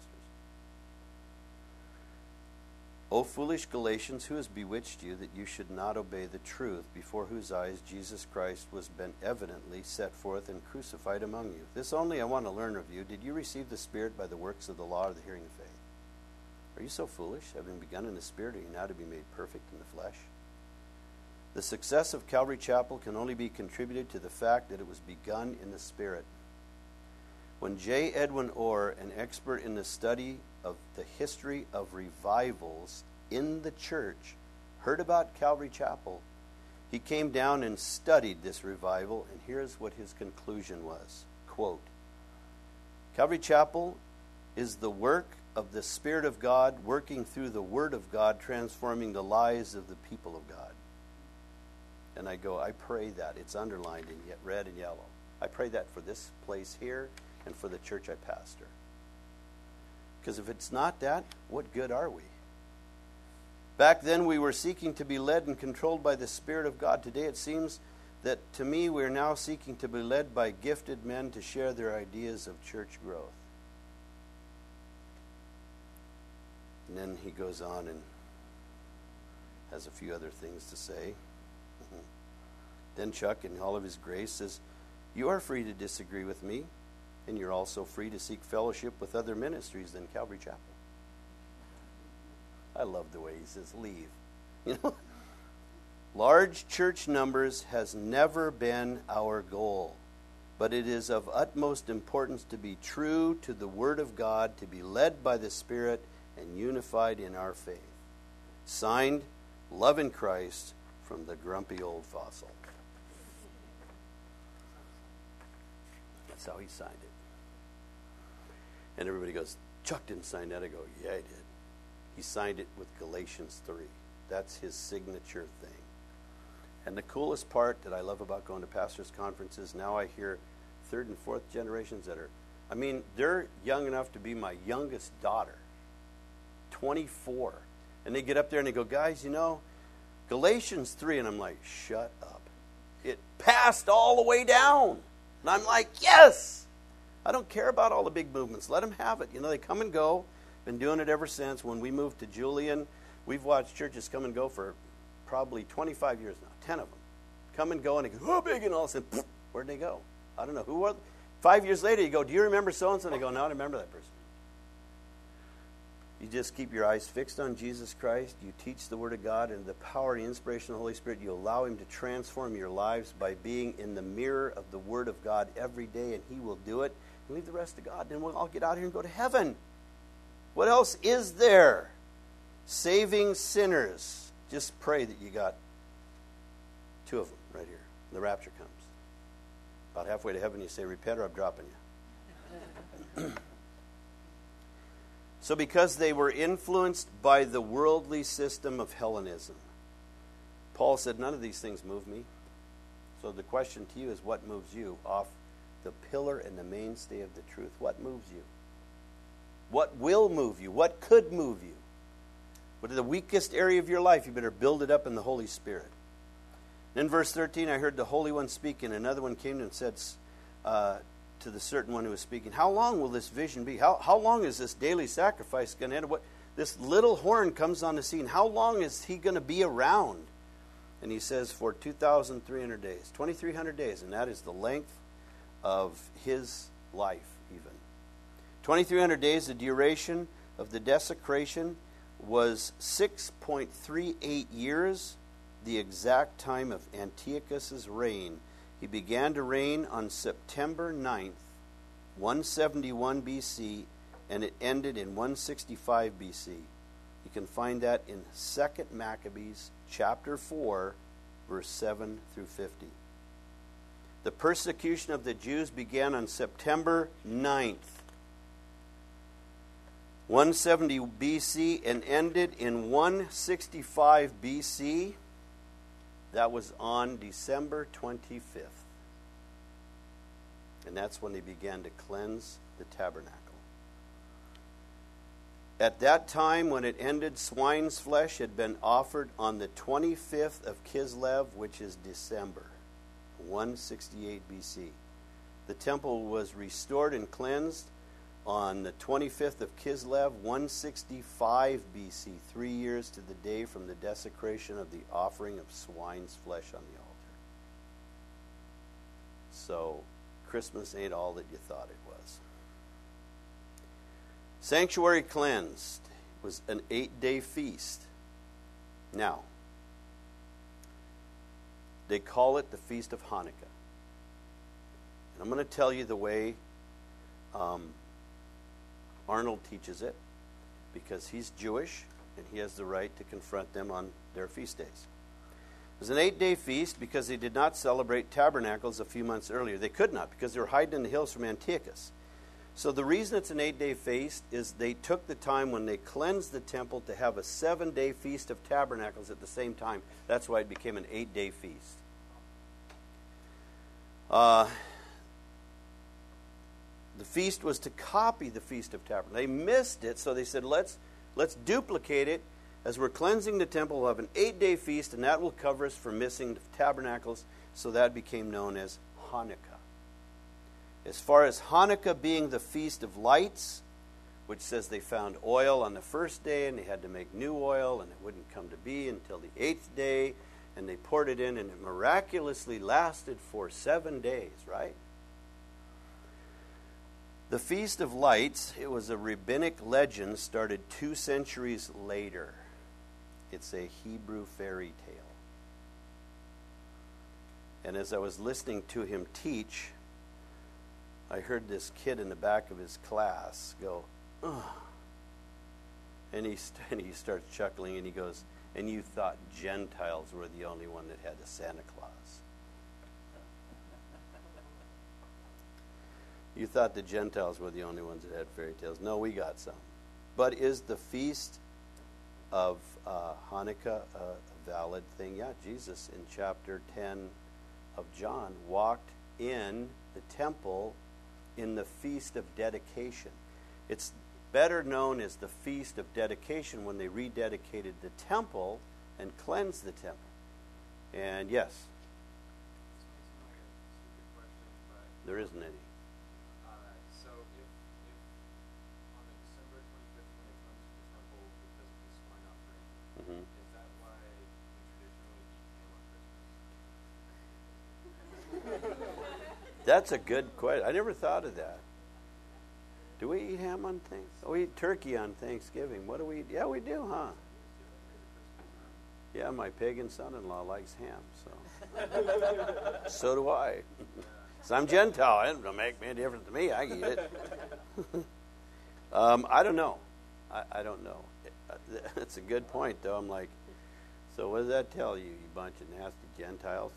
O foolish Galatians, who has bewitched you that you should not obey the truth, before whose eyes Jesus Christ was been evidently set forth and crucified among you? This only I want to learn of you. Did you receive the Spirit by the works of the law or the hearing of faith? Are you so foolish? Having begun in the Spirit, are you now to be made perfect in the flesh? The success of Calvary Chapel can only be contributed to the fact that it was begun in the Spirit. When J. Edwin Orr, an expert in the study of the history of revivals in the church, heard about Calvary Chapel, he came down and studied this revival, and here's what his conclusion was. Quote, Calvary Chapel is the work of the Spirit of God working through the Word of God, transforming the lives of the people of God. And I go, I pray that. It's underlined in yet red and yellow. I pray that for this place here and for the church I pastor. Because if it's not that, what good are we? Back then we were seeking to be led and controlled by the Spirit of God. Today it seems that to me we're now seeking to be led by gifted men to share their ideas of church growth. And then he goes on and has a few other things to say. Then Chuck, in all of his grace, says, you are free to disagree with me, and you're also free to seek fellowship with other ministries than Calvary Chapel. I love the way he says, leave. You know, large church numbers has never been our goal, but it is of utmost importance to be true to the Word of God, to be led by the Spirit, and unified in our faith. Signed, Love in Christ, from the grumpy old fossil. That's how he signed it. And everybody goes, Chuck didn't sign that. I go, yeah, he did. He signed it with Galatians three. That's his signature thing. And the coolest part that I love about going to pastors' conferences, now I hear third and fourth generations that are, I mean, they're young enough to be my youngest daughter, twenty-four. And they get up there and they go, guys, you know, Galatians three, and I'm like, shut up. It passed all the way down. And I'm like, yes! I don't care about all the big movements. Let them have it. You know, they come and go. Been doing it ever since. When we moved to Julian, we've watched churches come and go for probably twenty-five years now, ten of them. Come and go, and they go, oh, big, and all of a sudden, poof, where'd they go? I don't know. Who were they? Five years later, you go, do you remember so-and-so? And they go, no, I don't remember that person. You just keep your eyes fixed on Jesus Christ. You teach the Word of God and the power and inspiration of the Holy Spirit. You allow Him to transform your lives by being in the mirror of the Word of God every day, and He will do it. And leave the rest to God. Then we'll all get out here and go to heaven. What else is there? Saving sinners. Just pray that you got two of them right here. The rapture comes. About halfway to heaven, you say, repent or I'm dropping you. So because they were influenced by the worldly system of Hellenism, Paul said, none of these things move me. So the question to you is, what moves you off the pillar and the mainstay of the truth? What moves you? What will move you? What could move you? What is the weakest area of your life? You better build it up in the Holy Spirit. Then verse thirteen, I heard the Holy One speak, and another one came and said uh, to the certain one who was speaking, how long will this vision be? How, how long is this daily sacrifice going to end? What, this little horn comes on the scene. How long is he going to be around? And he says, for two thousand three hundred days, twenty-three hundred days, and that is the length of his life even. twenty-three hundred days, the duration of the desecration was six point three eight years, the exact time of Antiochus' reign. He began to reign on September ninth, one seventy-one B C, and it ended in one sixty-five B C. You can find that in Second Maccabees chapter four, verse seven through fifty. The persecution of the Jews began on September ninth, one seventy B C, and ended in one sixty-five B C. That was on December twenty-fifth. And that's when they began to cleanse the tabernacle. At that time, when it ended, swine's flesh had been offered on the twenty-fifth of Kislev, which is December, one sixty-eight B C. The temple was restored and cleansed on the twenty-fifth of Kislev, one sixty-five B C, three years to the day from the desecration of the offering of swine's flesh on the altar. So, Christmas ain't all that you thought it was. Sanctuary cleansed was an eight-day feast. Now, they call it the Feast of Hanukkah. And I'm going to tell you the way um, Arnold teaches it, because he's Jewish and he has the right to confront them on their feast days. It was an eight-day feast because they did not celebrate tabernacles a few months earlier. They could not, because they were hiding in the hills from Antiochus. So the reason it's an eight-day feast is they took the time when they cleansed the temple to have a seven-day feast of tabernacles at the same time. That's why it became an eight-day feast. Uh, the feast was to copy the Feast of Tabernacles. They missed it, so they said, let's, let's duplicate it. As we're cleansing the temple, we'll have an eight-day feast, and that will cover us for missing the tabernacles. So that became known as Hanukkah. As far as Hanukkah being the Feast of Lights, which says they found oil on the first day, and they had to make new oil, and it wouldn't come to be until the eighth day, and they poured it in, and it miraculously lasted for seven days, right? The Feast of Lights, it was a rabbinic legend started two centuries later. It's a Hebrew fairy tale. And as I was listening to him teach, I heard this kid in the back of his class go, ugh. And he, st- and he starts chuckling, and he goes, and you thought Gentiles were the only one that had a Santa Claus. You thought the Gentiles were the only ones that had fairy tales. No, we got some. But is the feast of uh, Hanukkah a valid thing? Yeah, Jesus in chapter ten of John walked in the temple in the Feast of Dedication. It's better known as the Feast of Dedication when they rededicated the temple and cleansed the temple. And yes, there isn't any. So if, if on the December twenty-fifth when they come to the temple because of the swine offering, Mm-hmm. is that why we traditionally eat ham on Christmas? That's a good question. I never thought of that. Do we eat ham on things? Oh, we eat turkey on Thanksgiving. What do we eat? Yeah, we do, huh? Yeah, my pagan son-in-law likes ham, so. So do I. So I'm Gentile. It don't make any difference to me. I eat it. um, I don't know. I, I don't know. It, uh, it's a good point, though. I'm like, so what does that tell you, you bunch of nasty Gentiles?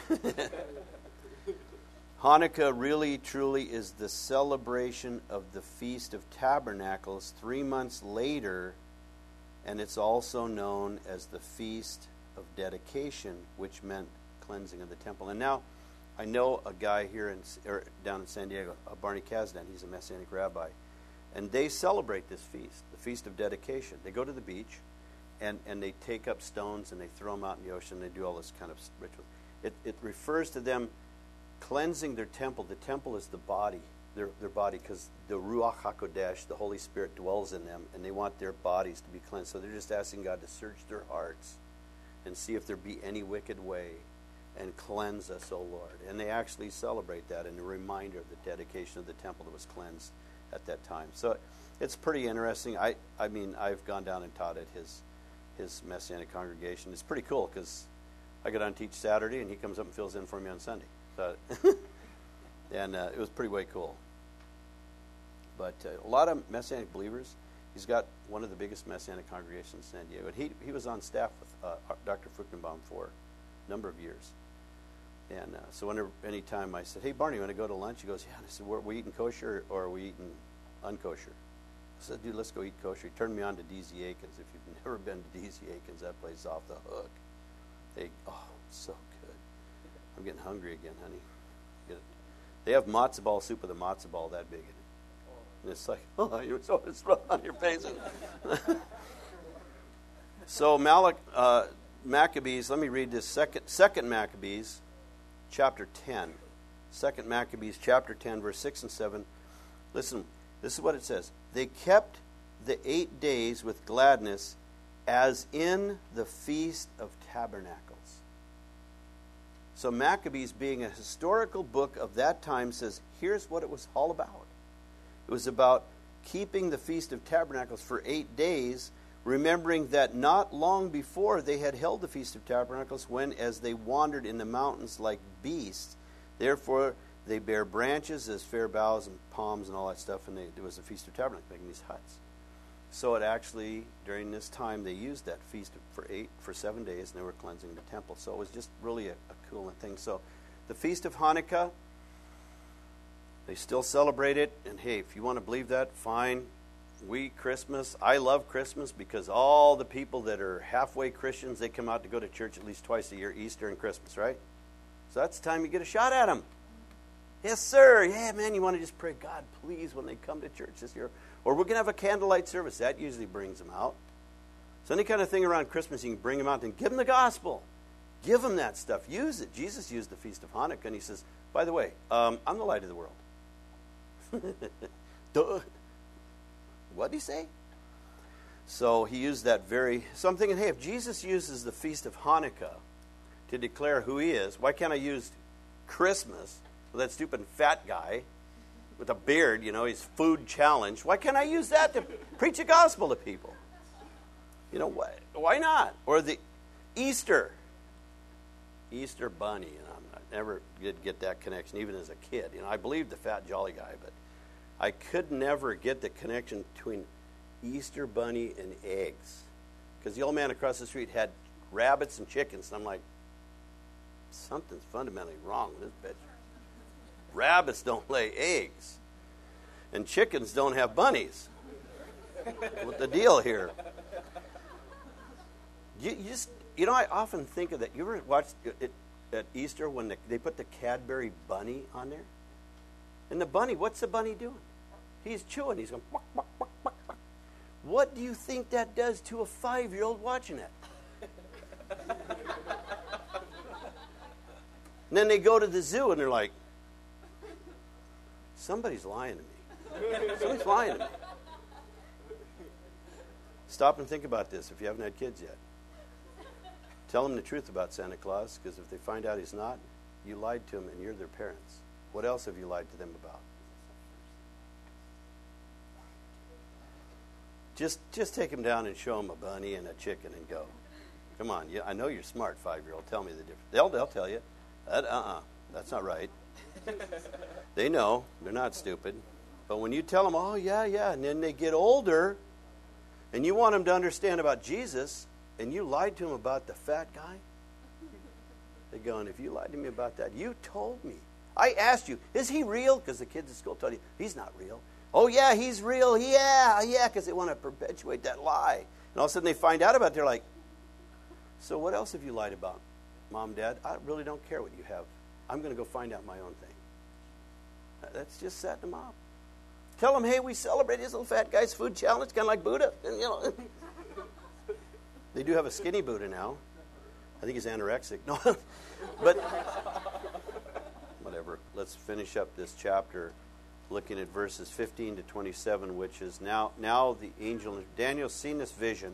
Hanukkah really, truly is the celebration of the Feast of Tabernacles three months later, and it's also known as the Feast of Dedication, which meant cleansing of the temple. And now, I know a guy here in, or down in San Diego, uh, Barney Kasdan. He's a Messianic rabbi, and they celebrate this feast, the Feast of Dedication. They go to the beach, and, and they take up stones and they throw them out in the ocean. They do all this kind of ritual. It, it refers to them cleansing their temple. The temple is the body, their their body, because the Ruach HaKodesh, the Holy Spirit, dwells in them, and they want their bodies to be cleansed. So they're just asking God to search their hearts and see if there be any wicked way, and cleanse us, O Lord. And they actually celebrate that in a reminder of the dedication of the temple that was cleansed at that time. So it's pretty interesting. I, I mean, I've gone down and taught at his his Messianic congregation. It's pretty cool because I go down and teach Saturday, and he comes up and fills in for me on Sunday. So, and uh, it was pretty way cool. But uh, a lot of Messianic believers. He's got one of the biggest Messianic congregations in San Diego. And he, he was on staff with uh, Doctor Fruchtenbaum for a number of years. And uh, so whenever, anytime I said, hey, Barney, you want to go to lunch? He goes, yeah. And I said, are we eating kosher or are we eating unkosher? I said, dude, let's go eat kosher. He turned me on to D Z Aikens. If you've never been to D Z Aikens, that place is off the hook. They, oh, it's so good. I'm getting hungry again, honey. Get it. They have matzo ball soup with a matzo ball that big in it. And it's like, oh, you're so it's on your face. So Malach, uh, Maccabees, let me read this. Second, second Maccabees, chapter ten. Second Maccabees chapter ten, verse six and seven. Listen, this is what it says. They kept the eight days with gladness, as in the Feast of Tabernacles. So Maccabees, being a historical book of that time, says, here's what it was all about. It was about keeping the Feast of Tabernacles for eight days, remembering that not long before they had held the Feast of Tabernacles, when as they wandered in the mountains like beasts, therefore they bear branches as fair boughs and palms and all that stuff, and they, it was the Feast of Tabernacles, making these huts. So it actually, during this time, they used that feast for eight, for seven days, and they were cleansing the temple. So it was just really a, a cool thing. So the Feast of Hanukkah, they still celebrate it. And hey, if you want to believe that, fine. We, Christmas, I love Christmas because all the people that are halfway Christians, they come out to go to church at least twice a year, Easter and Christmas, right? So that's the time you get a shot at them. Yes, sir. Yeah, man, you want to just pray, God, please, when they come to church this year. Or we're going to have a candlelight service. That usually brings them out. So any kind of thing around Christmas, you can bring them out and give them the gospel. Give them that stuff. Use it. Jesus used the Feast of Hanukkah, and he says, by the way, um, I'm the light of the world. Duh. What did he say? So he used that very... So I'm thinking, hey, if Jesus uses the Feast of Hanukkah to declare who he is, why can't I use Christmas with that stupid fat guy with a beard, you know, he's food challenged. Why can't I use that to preach the gospel to people? You know, why, why not? Or the Easter. Easter bunny. And I'm, I never did get that connection, even as a kid. You know, I believed the fat jolly guy, but I could never get the connection between Easter bunny and eggs. Because the old man across the street had rabbits and chickens, and I'm like, something's fundamentally wrong with this picture. Rabbits don't lay eggs. And chickens don't have bunnies. What's the deal here? You, you just, you know, I often think of that. You ever watch it at Easter when the, they put the Cadbury bunny on there? And the bunny, what's the bunny doing? He's chewing. He's going, quack, quack, quack, quack, quack. What do you think that does to a five-year-old watching it? And then they go to the zoo and they're like, somebody's lying to me. Somebody's lying to me. Stop and think about this if you haven't had kids yet. Tell them the truth about Santa Claus, because if they find out he's not, you lied to them and you're their parents. What else have you lied to them about? Just just take them down and show them a bunny and a chicken and go. Come on, you, I know you're smart, five-year-old. Tell me the difference. They'll, they'll tell you. That, uh-uh, that's not right. They know. They're not stupid. But when you tell them, oh, yeah, yeah, and then they get older, and you want them to understand about Jesus, and you lied to them about the fat guy, they're going, if you lied to me about that, you told me. I asked you, is he real? Because the kids at school tell you, he's not real. Oh, yeah, he's real. Yeah, yeah, because they want to perpetuate that lie. And all of a sudden they find out about it. They're like, so what else have you lied about, Mom, Dad? I really don't care what you have. I'm going to go find out my own thing. That's just setting them up. Tell them, hey, we celebrate this little fat guy's food challenge, kind of like Buddha. And, you know, they do have a skinny Buddha now. I think he's anorexic. No, but whatever. Let's finish up this chapter, looking at verses fifteen to twenty-seven, which is now now the angel Daniel's seen this vision.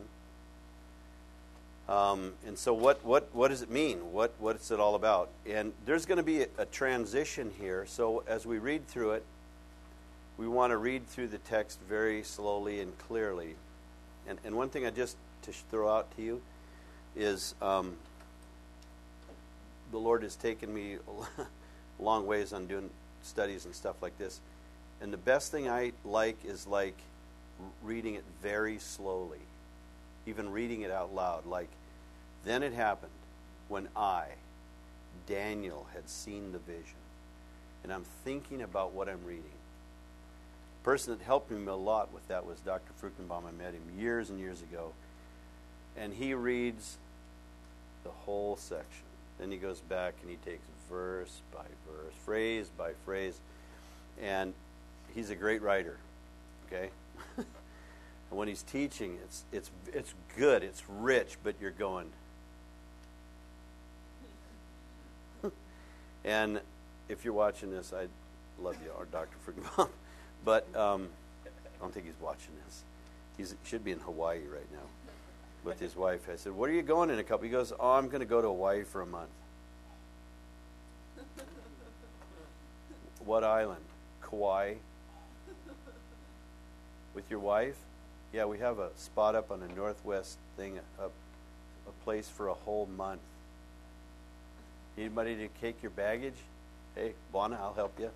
Um, and so, what what what does it mean? What what's it all about? And there's going to be a, a transition here. So as we read through it, we want to read through the text very slowly and clearly. And and one thing I just to throw out to you is um, the Lord has taken me a long ways on doing studies and stuff like this. And the best thing I like is like reading it very slowly, even reading it out loud. Like, then it happened when I, Daniel, had seen the vision. And I'm thinking about what I'm reading. The person that helped me a lot with that was Doctor Fruchtenbaum. I met him years and years ago. And he reads the whole section. Then he goes back and he takes verse by verse, phrase by phrase. And he's a great writer, okay? And when he's teaching, it's it's it's good, it's rich, but you're going. And if you're watching this, I love you, our Doctor Frickbaum. But um, I don't think he's watching this. He's, he should be in Hawaii right now with his wife. I said, what are you going in a couple? He goes, oh, I'm going to go to Hawaii for a month. What island? Kauai. With your wife? Yeah, we have a spot up on the northwest thing, a, a place for a whole month. Anybody to take your baggage? Hey, Buana, I'll help you.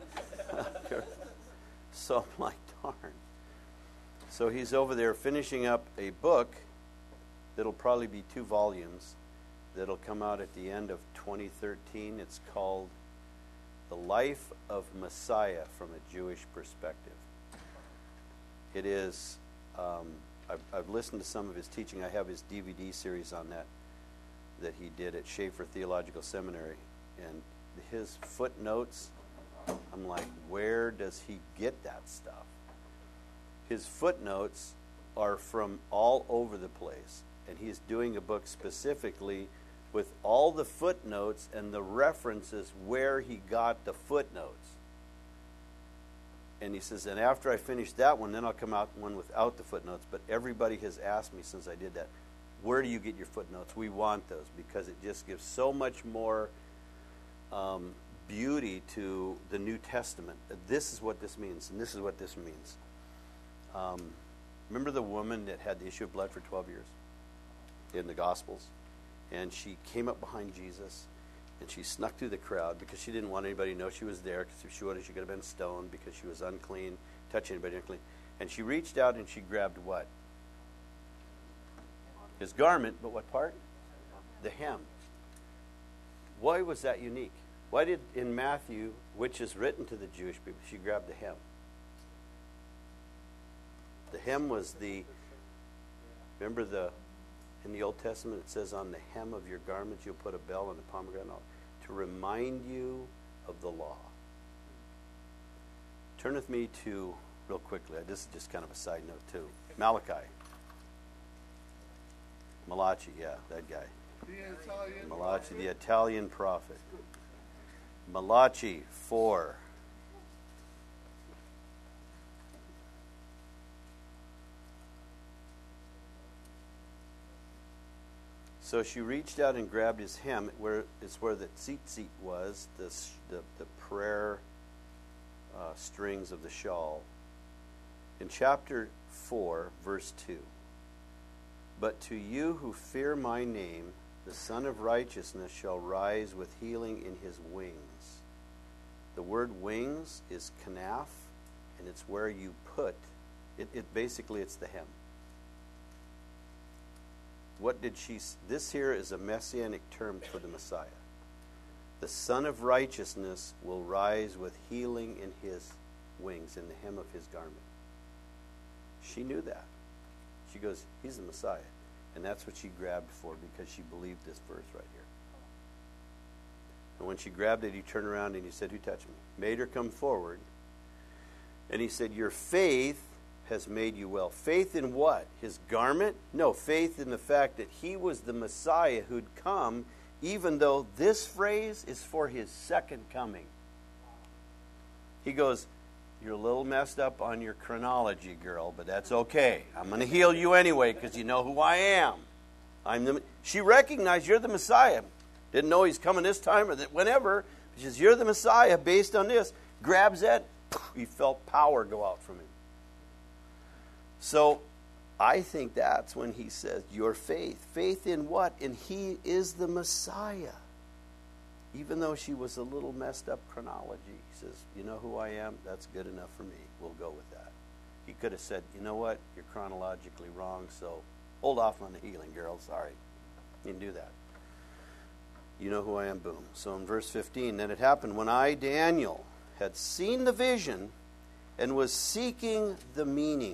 So I'm like, darn. So he's over there finishing up a book that'll probably be two volumes that'll come out at the end of twenty thirteen. It's called The Life of Messiah from a Jewish Perspective. It is, um, I've, I've listened to some of his teaching. I have his D V D series on that that he did at Schaefer Theological Seminary. And his footnotes, I'm like, where does he get that stuff? His footnotes are from all over the place. And he's doing a book specifically with all the footnotes and the references where he got the footnotes. And he says, and after I finish that one, then I'll come out one without the footnotes. But everybody has asked me since I did that, where do you get your footnotes? We want those because it just gives so much more um, beauty to the New Testament. This is what this means, and this is what this means. Um, remember the woman that had the issue of blood for twelve years in the Gospels? And she came up behind Jesus, and she snuck through the crowd because she didn't want anybody to know she was there, because if she would have, she could have been stoned because she was unclean, touch anybody unclean. And she reached out and she grabbed what? His garment, but what part? The hem. Why was that unique? Why did, in Matthew, which is written to the Jewish people, she grabbed the hem? The hem was the, remember the, in the Old Testament it says on the hem of your garments you'll put a bell and a pomegranate, to remind you of the law. Turn with me to, real quickly, this is just kind of a side note too, Malachi. Malachi, yeah, that guy. The Italian Malachi, prophet. the Italian prophet. Malachi four. So she reached out and grabbed his hem, where it's where the tzitzit was, the the, the prayer uh, strings of the shawl. In chapter four, verse two. But to you who fear my name, the Son of Righteousness shall rise with healing in his wings. The word wings is kanaf, and it's where you put it. It basically it's the hem. What did she? This here is a messianic term for the Messiah. The Son of Righteousness will rise with healing in his wings, in the hem of his garment. She knew that. She goes, he's the Messiah. And that's what she grabbed for because she believed this verse right here. And when she grabbed it, he turned around and he said, who touched me? Made her come forward. And he said, your faith has made you well. Faith in what? His garment? No, faith in the fact that he was the Messiah who'd come, even though this phrase is for his second coming. He goes, you're a little messed up on your chronology, girl, but that's okay. I'm going to heal you anyway because you know who I am. I'm the. She recognized you're the Messiah. Didn't know he's coming this time or that whenever. She says, you're the Messiah based on this. Grabs that. He felt power go out from him. So I think that's when he says, your faith. Faith in what? And he is the Messiah. Even though she was a little messed up chronology, he says, you know who I am? That's good enough for me. We'll go with that. He could have said, you know what? You're chronologically wrong, so hold off on the healing, girl. Sorry. You didn't do that. You know who I am? Boom. So in verse fifteen, then it happened when I, Daniel, had seen the vision and was seeking the meaning.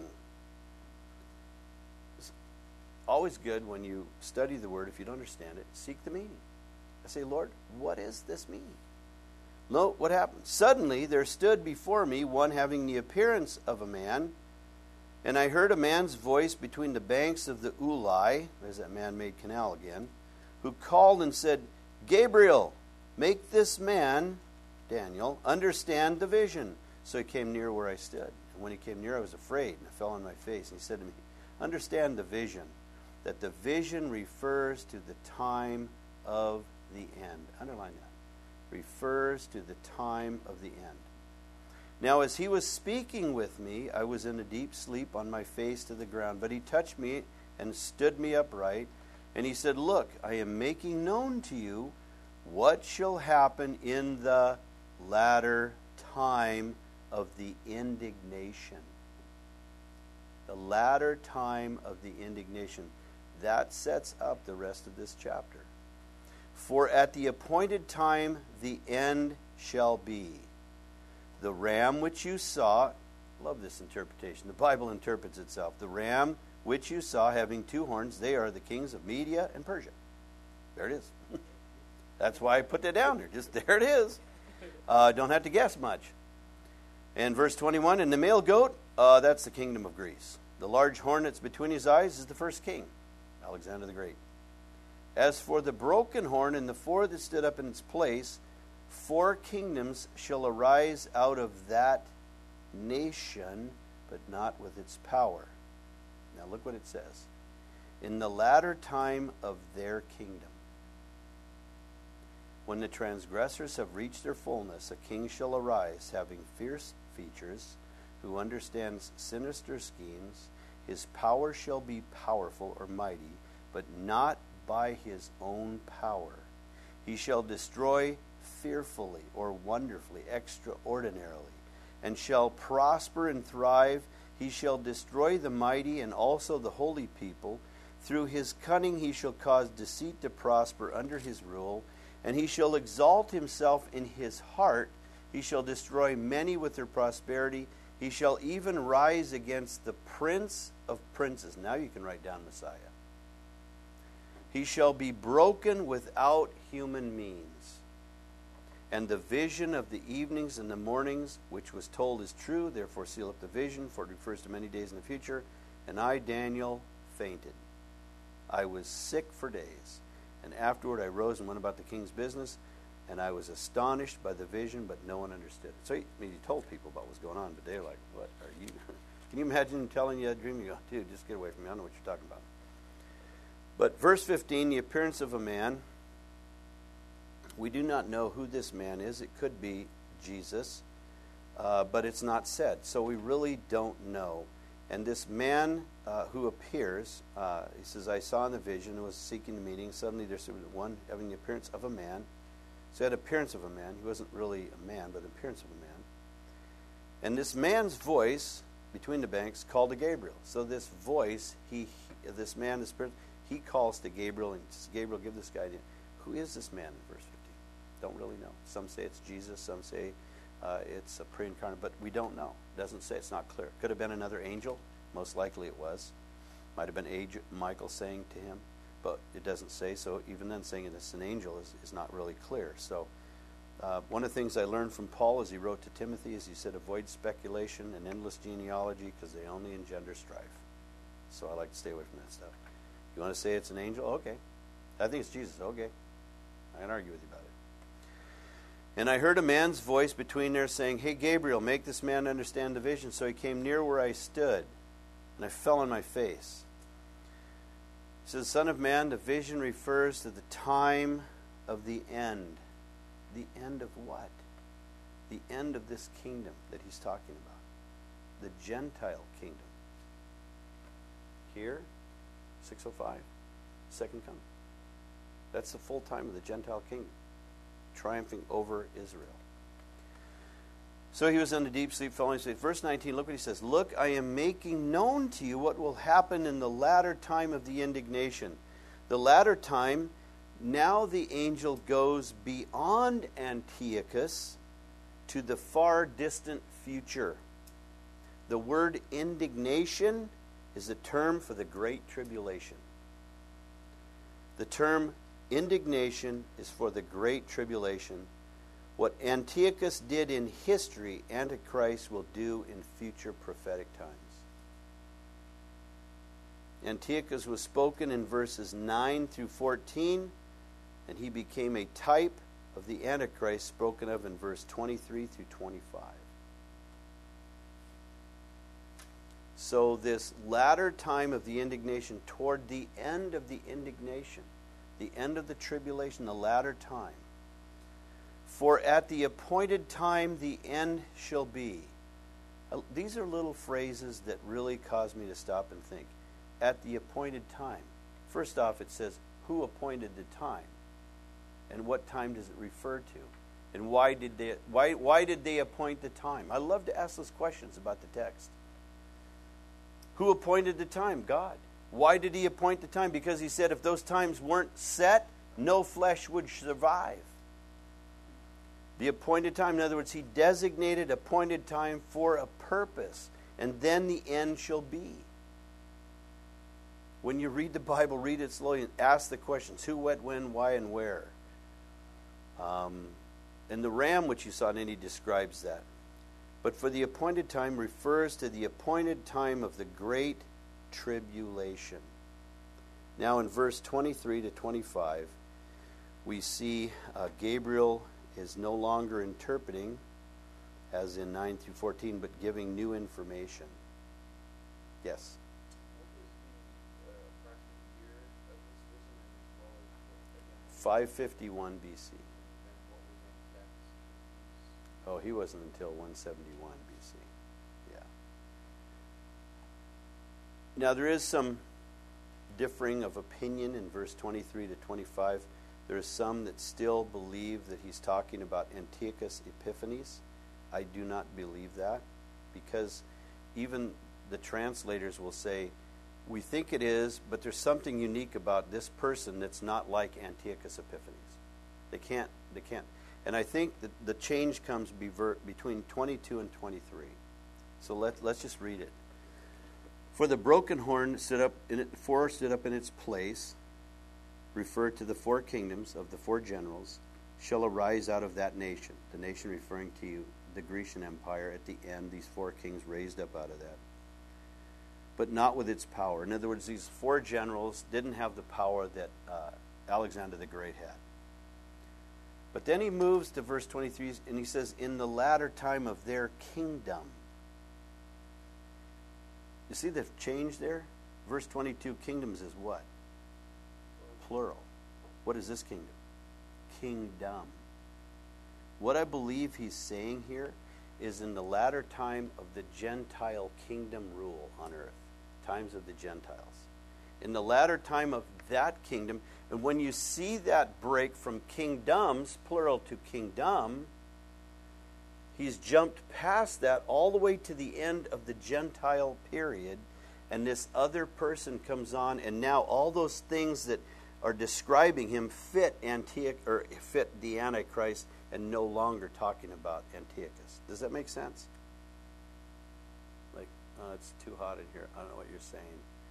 It's always good when you study the word, if you don't understand it, seek the meaning. I say, Lord, what does this mean? Note what happened. Suddenly there stood before me one having the appearance of a man, and I heard a man's voice between the banks of the Ulai, there's that man-made canal again, who called and said, Gabriel, make this man Daniel, understand the vision. So he came near where I stood. And when he came near, I was afraid, and I fell on my face. And he said to me, understand the vision, that the vision refers to the time of the end. Underline that. Refers to the time of the end. Now, as he was speaking with me, I was in a deep sleep on my face to the ground. But he touched me and stood me upright. And he said, look, I am making known to you what shall happen in the latter time of the indignation. The latter time of the indignation. That sets up the rest of this chapter. For at the appointed time the end shall be. The ram which you saw, love this interpretation. The Bible interprets itself. The ram which you saw having two horns, they are the kings of Media and Persia. There it is. That's why I put that down there. Just there it is. Uh, don't have to guess much. And verse twenty-one, and the male goat, uh, that's the kingdom of Greece. The large horn that's between his eyes is the first king, Alexander the Great. As for the broken horn and the four that stood up in its place, four kingdoms shall arise out of that nation, but not with its power. Now look what it says. In the latter time of their kingdom, when the transgressors have reached their fullness, a king shall arise, having fierce features, who understands sinister schemes. His power shall be powerful or mighty, but not by his own power. He shall destroy fearfully or wonderfully, extraordinarily, and shall prosper and thrive. He shall destroy the mighty and also the holy people. Through his cunning he shall cause deceit to prosper under his rule, and he shall exalt himself in his heart. He shall destroy many with their prosperity. He shall even rise against the prince of princes. Now you can write down Messiah. He shall be broken without human means. And the vision of the evenings and the mornings, which was told, is true. Therefore seal up the vision, for it refers to many days in the future. And I, Daniel, fainted. I was sick for days. And afterward I rose and went about the king's business. And I was astonished by the vision, but no one understood it. So he, I mean, he told people about what was going on, but they're like, what are you? Can you imagine him telling you a dream? You go, dude, just get away from me. I don't know what you're talking about. But verse fifteen, the appearance of a man. We do not know who this man is. It could be Jesus, uh, but it's not said. So we really don't know. And this man uh, who appears, uh, he says, I saw in the vision and was seeking the meeting. Suddenly there's one having the appearance of a man. So he had appearance of a man. He wasn't really a man, but the appearance of a man. And this man's voice, between the banks, called to Gabriel. So this voice, he, he this man, this person, he calls to Gabriel and says, Gabriel, give this guy the, who is this man in verse fifteen? Don't really know. Some say it's Jesus. Some say uh, it's a pre-incarnate, but we don't know. It doesn't say. It's not clear. Could have been another angel. Most likely it was. Might have been angel, Michael saying to him, but it doesn't say. So even then saying it's an angel is, is not really clear. So uh, one of the things I learned from Paul as he wrote to Timothy is he said, avoid speculation and endless genealogy because they only engender strife. So I like to stay away from that stuff. You want to say it's an angel? Okay. I think it's Jesus. Okay. I can argue with you about it. And I heard a man's voice between there saying, hey, Gabriel, make this man understand the vision. So he came near where I stood, and I fell on my face. He says, Son of man, the vision refers to the time of the end. The end of what? The end of this kingdom that he's talking about. The Gentile kingdom. Here, six oh five, second coming. That's the full time of the Gentile kingdom, triumphing over Israel. So he was in a deep sleep, falling asleep. Verse nineteen, look what he says. Look, I am making known to you what will happen in the latter time of the indignation. The latter time, now the angel goes beyond Antiochus to the far distant future. The word indignation is a term for the Great Tribulation. The term indignation is for the Great Tribulation. What Antiochus did in history, Antichrist will do in future prophetic times. Antiochus was spoken in verses nine through fourteen, and he became a type of the Antichrist spoken of in verse twenty-three through twenty-five. So this latter time of the indignation, toward the end of the indignation, the end of the tribulation, the latter time. For at the appointed time the end shall be. Uh, these are little phrases that really cause me to stop and think. At the appointed time. First off, it says, who appointed the time? And what time does it refer to? And why did they why why did they appoint the time? I love to ask those questions about the text. Who appointed the time? God. Why did he appoint the time? Because he said if those times weren't set, no flesh would survive. The appointed time, in other words, he designated appointed time for a purpose, and then the end shall be. When you read the Bible, read it slowly and ask the questions. Who, what, when, why, and where. Um, and the ram which you saw, and he describes that. But for the appointed time refers to the appointed time of the great tribulation. Now in verse twenty-three to twenty-five, we see uh, Gabriel is no longer interpreting, as in nine through fourteen, but giving new information. Yes? What was the uh, approximate year of this vision, and as well as what, again, five fifty-one B C. and what was the exact? Oh, he wasn't until one seventy-one B C. Yeah. Now there is some differing of opinion in verse twenty-three to twenty-five. There are some that still believe that he's talking about Antiochus Epiphanes. I do not believe that, because even the translators will say, we think it is, but there's something unique about this person that's not like Antiochus Epiphanes. They can't, they can't. And I think that the change comes bever- between twenty-two and twenty-three. So let, let's just read it. For the broken horn stood up in it, four stood up in its place, referred to the four kingdoms of the four generals, shall arise out of that nation. The nation referring to you, the Grecian Empire. At the end, these four kings raised up out of that. But not with its power. In other words, these four generals didn't have the power that uh, Alexander the Great had. But then he moves to verse twenty-three, and he says, in the latter time of their kingdom. You see the change there? Verse twenty-two, kingdoms is what? Plural. What is this kingdom? Kingdom. What I believe he's saying here is in the latter time of the Gentile kingdom rule on earth. Times of the Gentiles. In the latter time of that kingdom, and when you see that break from kingdoms, plural, to kingdom, he's jumped past that all the way to the end of the Gentile period, and this other person comes on, and now all those things that are describing him fit Antioch or fit the Antichrist, and no longer talking about Antiochus. Does that make sense? Like, oh, it's too hot in here. I don't know what you're saying.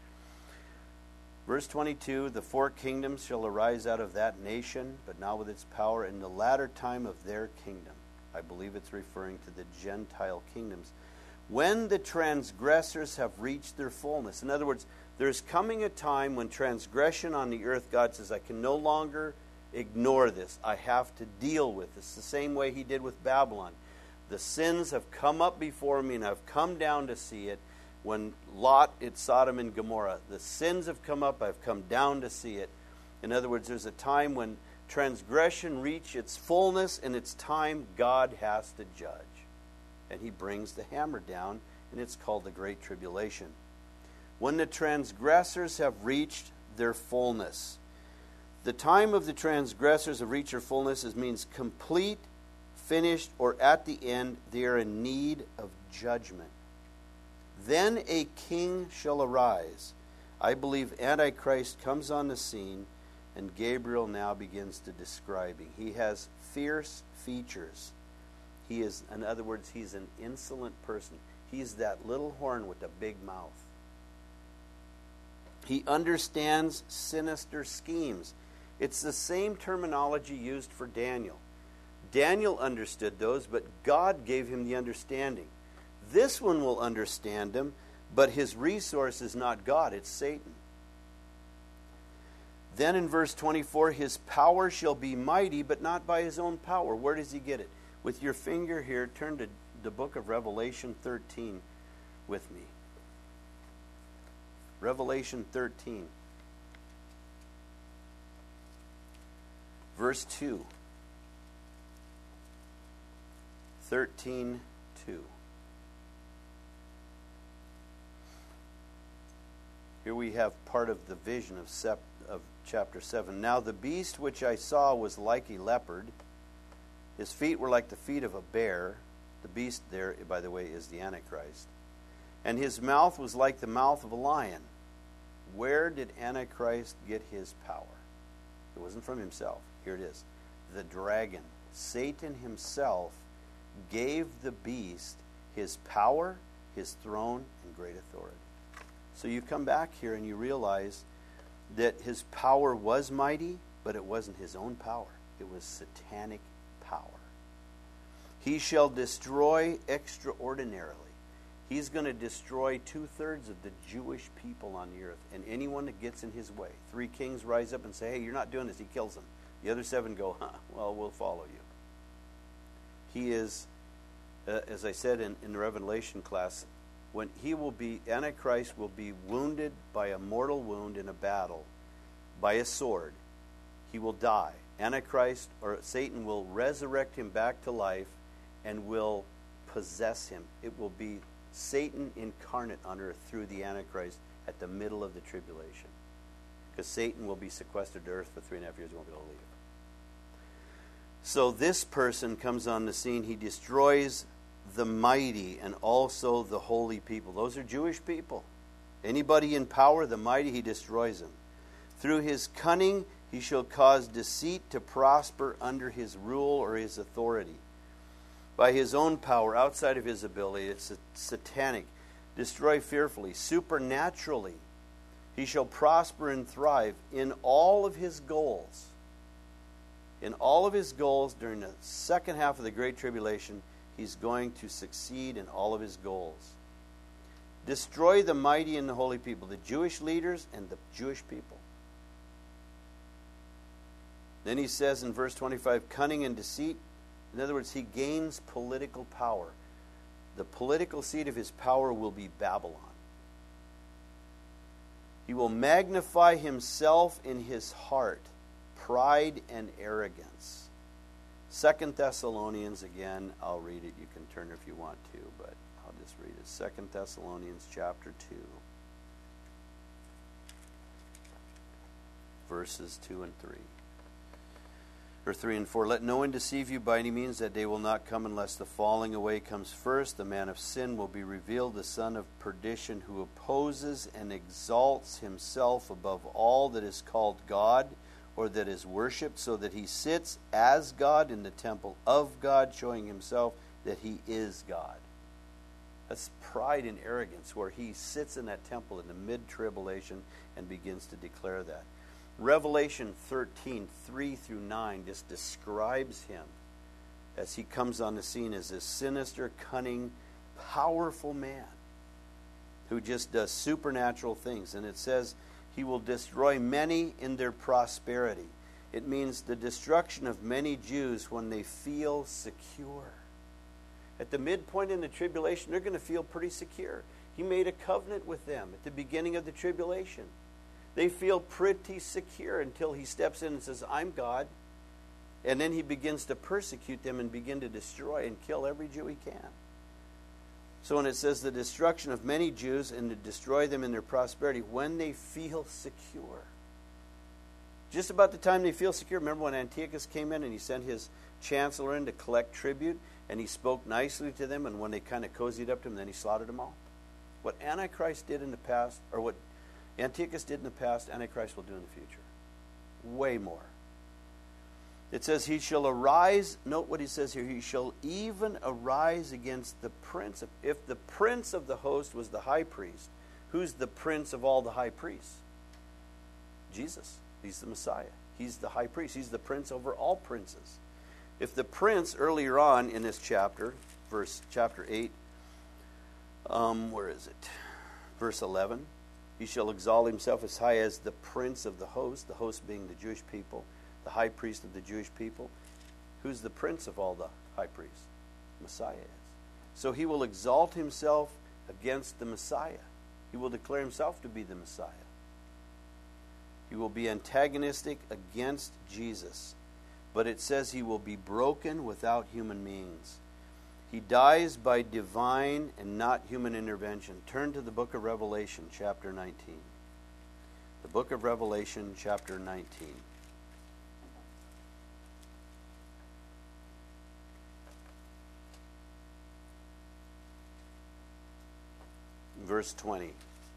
Verse twenty-two, the four kingdoms shall arise out of that nation, but not with its power, in the latter time of their kingdom. I believe it's referring to the Gentile kingdoms. When the transgressors have reached their fullness. In other words, there's coming a time when transgression on the earth, God says, I can no longer ignore this. I have to deal with this. The same way he did with Babylon. The sins have come up before me, and I've come down to see it. When Lot at Sodom and Gomorrah, the sins have come up, I've come down to see it. In other words, there's a time when transgression reaches its fullness, and it's time God has to judge. And he brings the hammer down, and it's called the Great Tribulation. When the transgressors have reached their fullness. The time of the transgressors have reached their fullness is, means complete, finished, or at the end. They are in need of judgment. Then a king shall arise. I believe Antichrist comes on the scene, and Gabriel now begins to describing. He has fierce features. He is, in other words, he's an insolent person. He's that little horn with a big mouth. He understands sinister schemes. It's the same terminology used for Daniel. Daniel understood those, but God gave him the understanding. This one will understand him, but his resource is not God, it's Satan. Then in verse twenty-four, his power shall be mighty, but not by his own power. Where does he get it? With your finger here, turn to the book of Revelation thirteen with me. Revelation thirteen. Verse two. thirteen two. Here we have part of the vision of, sep- of chapter seven. Now the beast which I saw was like a leopard. His feet were like the feet of a bear. The beast there, by the way, is the Antichrist. And his mouth was like the mouth of a lion. Where did Antichrist get his power? It wasn't from himself. Here it is. The dragon, Satan himself, gave the beast his power, his throne, and great authority. So you come back here and you realize that his power was mighty, but it wasn't his own power. It was satanic power. He shall destroy extraordinarily. He's going to destroy two-thirds of the Jewish people on the earth and anyone that gets in his way. Three kings rise up and say, hey, you're not doing this. He kills them. The other seven go, huh, well, we'll follow you. He is, uh, as I said in, in the Revelation class, when he will be, Antichrist will be wounded by a mortal wound in a battle, by a sword. He will die. Antichrist, or Satan, will resurrect him back to life and will possess him. It will be Satan incarnate on earth through the Antichrist at the middle of the tribulation. Because Satan will be sequestered to earth for three and a half years. He won't be able to leave. So this person comes on the scene. He destroys the mighty and also the holy people. Those are Jewish people. Anybody in power, the mighty, he destroys them. Through his cunning, he shall cause deceit to prosper under his rule or his authority. By his own power, outside of his ability, it's satanic. Destroy fearfully, supernaturally. He shall prosper and thrive in all of his goals. In all of his goals during the second half of the Great Tribulation, he's going to succeed in all of his goals. Destroy the mighty and the holy people, the Jewish leaders and the Jewish people. Then he says in verse twenty-five, cunning and deceit. In other words, he gains political power. The political seat of his power will be Babylon. He will magnify himself in his heart, pride and arrogance. Second Thessalonians, again, I'll read it. You can turn if you want to, but I'll just read it. Second Thessalonians chapter two, verses two and three. Or three and four. Let no one deceive you by any means. That day will not come unless the falling away comes first. The man of sin will be revealed, the son of perdition, who opposes and exalts himself above all that is called God or that is worshipped, so that he sits as God in the temple of God, showing himself that he is God. That's pride and arrogance, where he sits in that temple in the mid-tribulation and begins to declare that. Revelation thirteen, three through nine just describes him as he comes on the scene as this sinister, cunning, powerful man who just does supernatural things. And it says he will destroy many in their prosperity. It means the destruction of many Jews when they feel secure. At the midpoint in the tribulation, they're going to feel pretty secure. He made a covenant with them at the beginning of the tribulation. They feel pretty secure until he steps in and says, I'm God. And then he begins to persecute them and begin to destroy and kill every Jew he can. So when it says the destruction of many Jews and to destroy them in their prosperity, when they feel secure. Just about the time they feel secure, remember when Antiochus came in and he sent his chancellor in to collect tribute, and he spoke nicely to them, and when they kind of cozied up to him, then he slaughtered them all. What Antichrist did in the past, or what Antiochus did in the past, Antichrist will do in the future. Way more. It says, he shall arise, note what he says here, he shall even arise against the prince. Of, if the prince of the host was the high priest, who's the prince of all the high priests? Jesus. He's the Messiah. He's the high priest. He's the prince over all princes. If the prince, earlier on in this chapter, verse chapter eight, um, where is it? Verse eleven. He shall exalt himself as high as the prince of the host, the host being the Jewish people, the high priest of the Jewish people. Who's the prince of all the high priests? Messiah is. So he will exalt himself against the Messiah. He will declare himself to be the Messiah. He will be antagonistic against Jesus. But it says he will be broken without human means. He dies by divine and not human intervention. Turn to the book of Revelation, chapter nineteen. The book of Revelation, chapter nineteen. Verse twenty.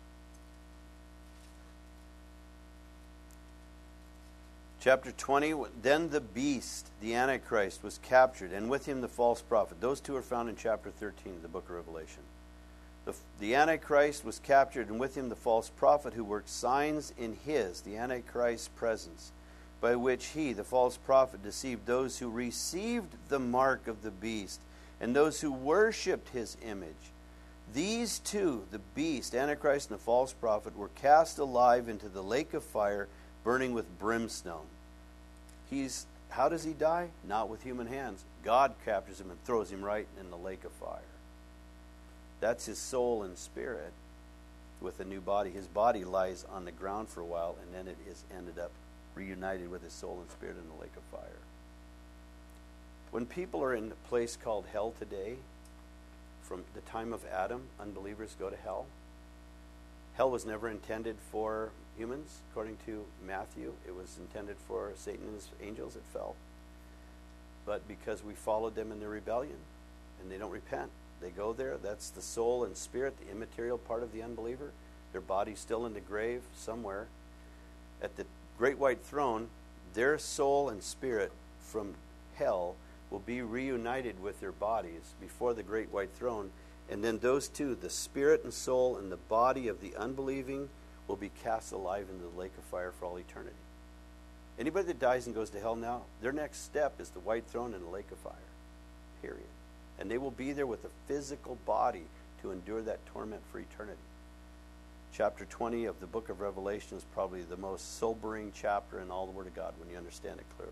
Chapter twenty, then the beast, the Antichrist, was captured, and with him the false prophet. Those two are found in chapter thirteen of the book of Revelation. The, the Antichrist was captured, and with him the false prophet who worked signs in his, the Antichrist's presence, by which he, the false prophet, deceived those who received the mark of the beast, and those who worshipped his image. These two, the beast, Antichrist, and the false prophet, were cast alive into the lake of fire, burning with brimstone. He's, how does he die? Not with human hands. God captures him and throws him right in the lake of fire. That's his soul and spirit with a new body. His body lies on the ground for a while, and then it is ended up reunited with his soul and spirit in the lake of fire. When people are in a place called hell today, from the time of Adam, unbelievers go to hell. Hell was never intended for humans, according to Matthew. It was intended for Satan and his angels. It fell. But because we followed them in their rebellion, and they don't repent, they go there. That's the soul and spirit, the immaterial part of the unbeliever. Their body's still in the grave somewhere. At the great white throne, their soul and spirit from hell will be reunited with their bodies before the great white throne. And then those two, the spirit and soul and the body of the unbelieving, will be cast alive into the lake of fire for all eternity. Anybody that dies and goes to hell now, their next step is the white throne and the lake of fire. Period. And they will be there with a physical body to endure that torment for eternity. Chapter twenty of the book of Revelation is probably the most sobering chapter in all the Word of God when you understand it clearly.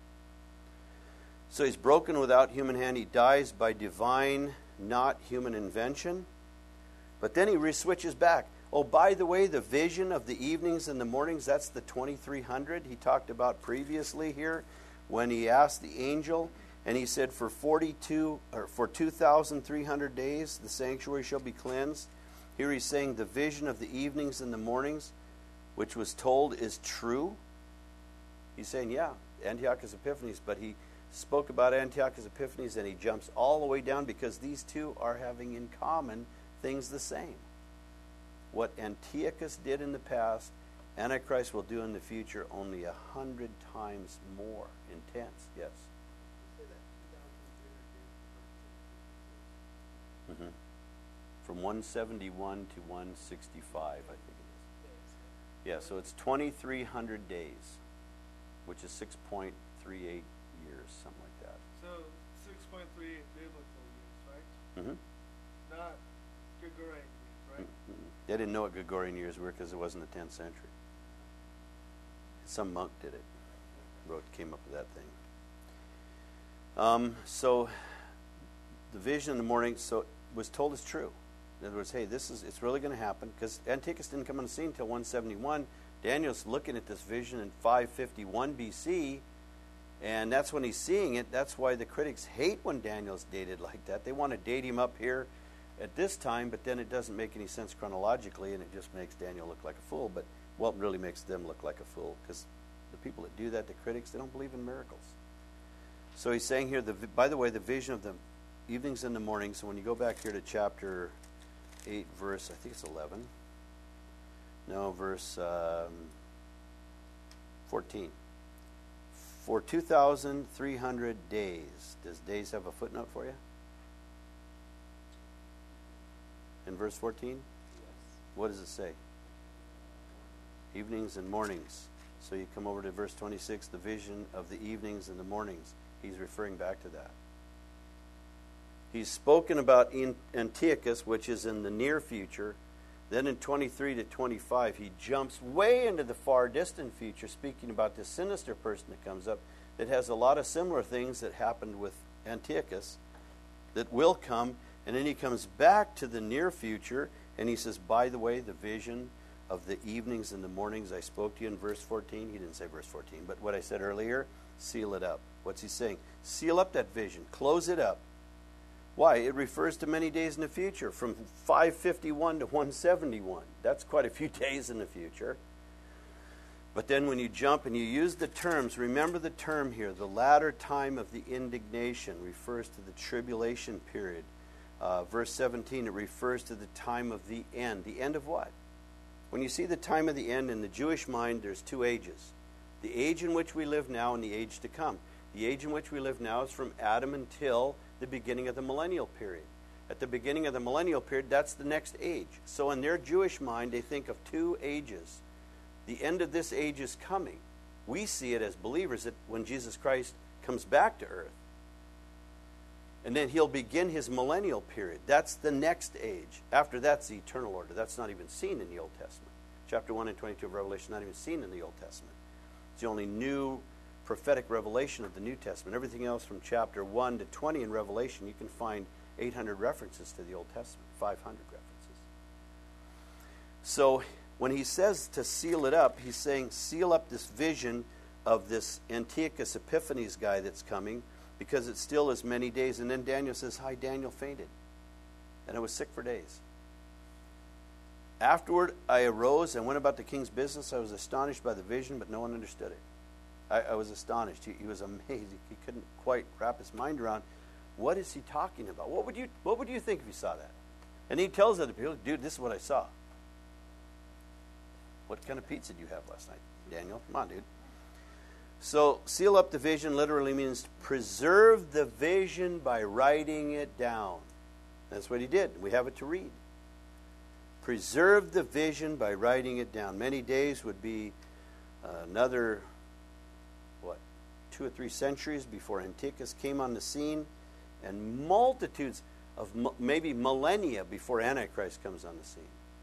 So he's broken without human hand. He dies by divine, not human invention. But then he re-switches back. Oh, by the way, the vision of the evenings and the mornings, that's the twenty-three hundred he talked about previously here when he asked the angel, and he said for forty-two or for two thousand three hundred days the sanctuary shall be cleansed. Here he's saying the vision of the evenings and the mornings, which was told, is true. He's saying, yeah, Antiochus Epiphanes, but he spoke about Antiochus Epiphanes and he jumps all the way down because these two are having in common things the same. What Antiochus did in the past, Antichrist will do in the future, only a hundred times more intense. Yes? Mm-hmm. From one seventy-one to one sixty-five, I think it is. Yeah, so it's twenty-three hundred days, which is six point three eight years, something like that. So six point three eight biblical years, right? Mm-hmm. Not Gregorian years, right? Mm-hmm. They didn't know what Gregorian years were because it wasn't the tenth century. Some monk did it. Wrote, came up with that thing. Um, so the vision in the morning so was told is true. In other words, hey, this is it's really going to happen because Antiochus didn't come on the scene until one seventy-one. Daniel's looking at this vision in five fifty-one B C, and that's when he's seeing it. That's why the critics hate when Daniel's dated like that. They want to date him up here at this time, but then it doesn't make any sense chronologically, and it just makes Daniel look like a fool. But well, it really makes them look like a fool because the people that do that, the critics, they don't believe in miracles. So he's saying here, the, by the way, the vision of the evenings and the mornings. So when you go back here to chapter eight, verse, I think it's eleven. No, verse um, fourteen. For two thousand three hundred days. Does days have a footnote for you? In verse fourteen? Yes. What does it say? Evenings and mornings. So you come over to verse twenty-six, the vision of the evenings and the mornings. He's referring back to that. He's spoken about Antiochus, which is in the near future, Then in twenty-three to twenty-five, he jumps way into the far distant future, speaking about this sinister person that comes up that has a lot of similar things that happened with Antiochus that will come. And then he comes back to the near future, and he says, by the way, the vision of the evenings and the mornings I spoke to you in verse fourteen. He didn't say verse fourteen, but what I said earlier, seal it up. What's he saying? Seal up that vision. Close it up. Why? It refers to many days in the future, from five fifty-one to one seventy-one. That's quite a few days in the future. But then when you jump and you use the terms, remember the term here, the latter time of the indignation refers to the tribulation period. Uh, verse seventeen, it refers to the time of the end. The end of what? When you see the time of the end in the Jewish mind, there's two ages. The age in which we live now and the age to come. The age in which we live now is from Adam until the beginning of the millennial period. At the beginning of the millennial period, that's the next age. So in their Jewish mind, they think of two ages. The end of this age is coming. We see it as believers that when Jesus Christ comes back to earth, and then he'll begin his millennial period. That's the next age. After that's the eternal order. That's not even seen in the Old Testament. Chapter one and twenty-two of Revelation, not even seen in the Old Testament. It's the only new prophetic revelation of the New Testament. Everything else from chapter one to twenty in Revelation, you can find eight hundred references to the Old Testament, five hundred references. So when he says to seal it up, he's saying seal up this vision of this Antiochus Epiphanes guy that's coming, because it still is many days. And then Daniel says, hi, Daniel fainted, and I was sick for days. Afterward, I arose and went about the king's business. I was astonished by the vision, but no one understood it. I, I was astonished. He, he was amazed. He couldn't quite wrap his mind around, what is he talking about? What would you What would you think if you saw that? And he tells other people, dude, this is what I saw. What kind of pizza did you have last night, Daniel? Come on, dude. So, seal up the vision literally means preserve the vision by writing it down. That's what he did. We have it to read. Preserve the vision by writing it down. Many days would be uh, another, what, two or three centuries before Antiochus came on the scene, and multitudes of m- maybe millennia before Antichrist comes on the scene.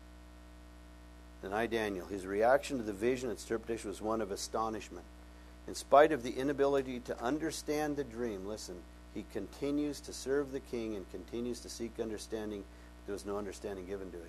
And I, Daniel, his reaction to the vision and interpretation was one of astonishment. In spite of the inability to understand the dream, listen, he continues to serve the king and continues to seek understanding, but there was no understanding given to him.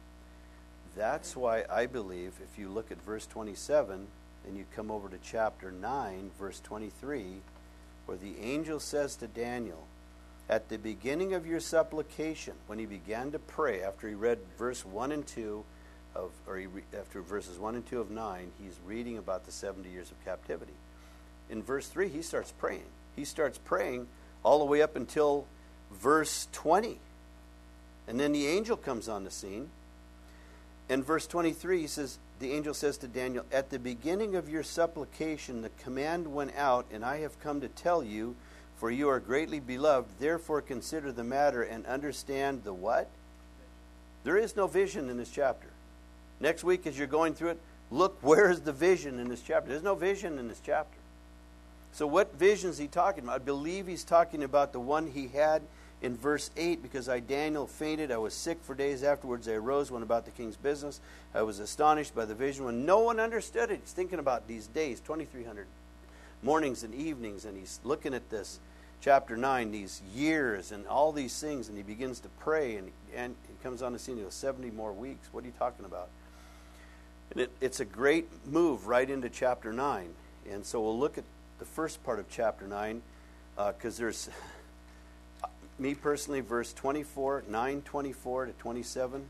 That's why I believe if you look at verse twenty-seven and you come over to chapter nine, verse twenty-three, where the angel says to Daniel, at the beginning of your supplication, when he began to pray, after he read verse one and two, Of, or he re, after verses one and two of nine, he's reading about the seventy years of captivity. In verse three, he starts praying. He starts praying all the way up until verse twenty. And then the angel comes on the scene. In verse twenty-three, he says, the angel says to Daniel, at the beginning of your supplication, the command went out, and I have come to tell you, for you are greatly beloved. Therefore consider the matter and understand the what? There is no vision in this chapter. Next week, as you're going through it, look, where is the vision in this chapter? There's no vision in this chapter. So what vision is he talking about? I believe he's talking about the one he had in verse eight, because I, Daniel, fainted. I was sick for days. Afterwards, I arose, went about the king's business. I was astonished by the vision when no one understood it. He's thinking about these days, twenty-three hundred mornings and evenings, and he's looking at this chapter nine, these years and all these things, and he begins to pray, and, and he comes on the scene. He goes, seventy more weeks. What are you talking about? And it, it's a great move right into chapter nine. And so we'll look at the first part of chapter nine, because uh, there's, me personally, verse twenty-four, nine twenty-four to twenty-seven,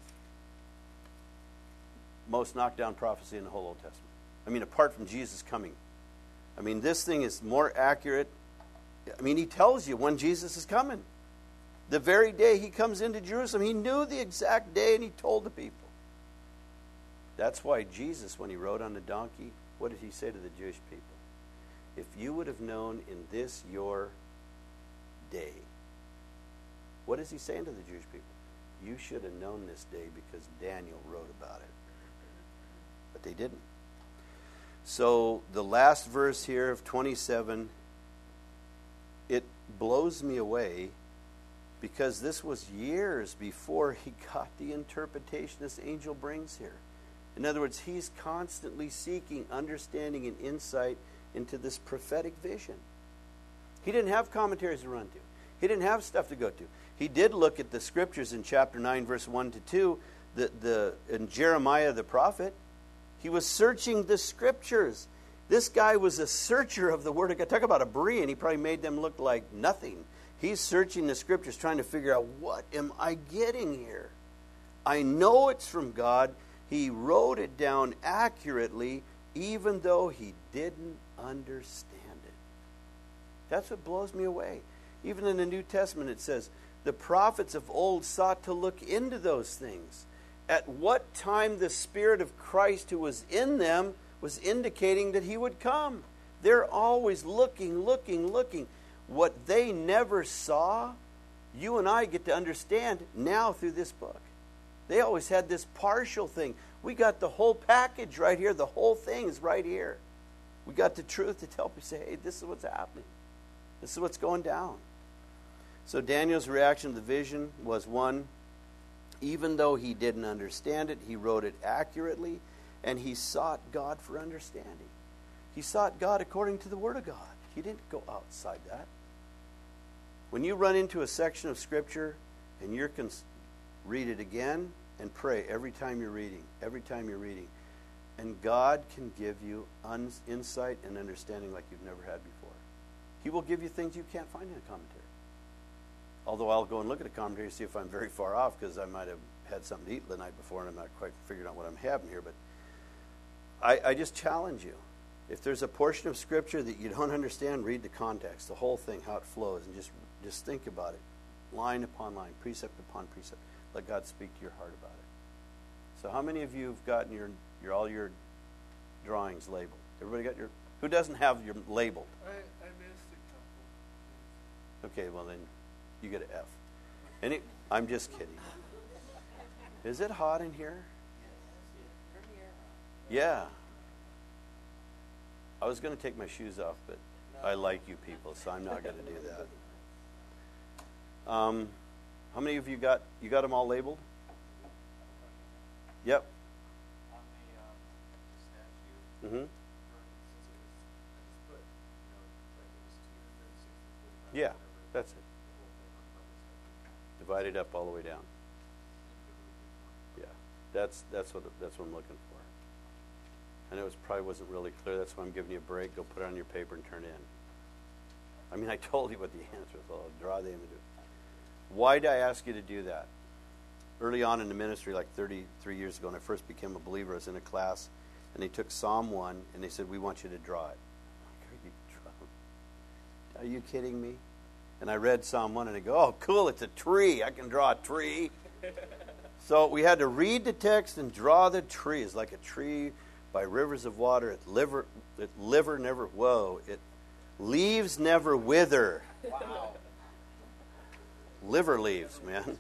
most knockdown prophecy in the whole Old Testament. I mean, apart from Jesus coming. I mean, this thing is more accurate. I mean, he tells you when Jesus is coming. The very day he comes into Jerusalem, he knew the exact day, and he told the people. That's why Jesus, when he rode on the donkey, what did he say to the Jewish people? If you would have known in this your day. What is he saying to the Jewish people? You should have known this day because Daniel wrote about it. But they didn't. So the last verse here of twenty-seven, it blows me away because this was years before he got the interpretation this angel brings here. In other words, he's constantly seeking understanding and insight into this prophetic vision. He didn't have commentaries to run to. He didn't have stuff to go to. He did look at the scriptures in chapter nine, verse one to two, the, the, in Jeremiah the prophet. He was searching the scriptures. This guy was a searcher of the Word of God. Talk about a Berean. He probably made them look like nothing. He's searching the scriptures, trying to figure out, what am I getting here? I know it's from God. He wrote it down accurately, even though he didn't understand it. That's what blows me away. Even in the New Testament it says, the prophets of old sought to look into those things. At what time the Spirit of Christ who was in them was indicating that he would come. They're always looking, looking, looking. What they never saw, you and I get to understand now through this book. They always had this partial thing. We got the whole package right here. The whole thing is right here. We got the truth to help you say, hey, this is what's happening. This is what's going down. So Daniel's reaction to the vision was, one, even though he didn't understand it, he wrote it accurately, and he sought God for understanding. He sought God according to the Word of God. He didn't go outside that. When you run into a section of Scripture and you're cons- read it again and pray every time you're reading, every time you're reading, and God can give you un- insight and understanding like you've never had before. He will give you things you can't find in a commentary. Although I'll go and look at a commentary to see if I'm very far off, because I might have had something to eat the night before and I'm not quite figuring out what I'm having here. But I, I just challenge you. If there's a portion of Scripture that you don't understand, read the context, the whole thing, how it flows, and just, just think about it. Line upon line, precept upon precept. Let God speak to your heart about it. So how many of you have gotten your, your all your drawings labeled? Everybody got your... Who doesn't have your labeled? I, I missed a couple. Okay, well then you get an F. Any, I'm just kidding. Is it hot in here? Yeah. I was going to take my shoes off, but I like you people, so I'm not going to do that. Um, how many of you got you got them all labeled? Yep. On the um, statue, Mm-hmm. for instance, it was, I just put, you know, like it was two hundred sixty-four. Yeah, that's it. The whole thing on top of the statue. Divided up all the way down. Yeah, that's that's what that's what I'm looking for. I know it was, probably wasn't really clear. That's why I'm giving you a break. Go put it on your paper and turn it in. I mean, I told you what the answer was. I'll draw the image. Why did I ask you to do that? Early on in the ministry, like thirty-three years ago, when I first became a believer, I was in a class, and they took Psalm one, and they said, we want you to draw it. I'm like, are you, are you kidding me? And I read Psalm one, and I go, oh, cool, it's a tree. I can draw a tree. So we had to read the text and draw the tree. It's like a tree by rivers of water. It liver, it liver never, whoa, it leaves never wither. Wow. Liver leaves, man.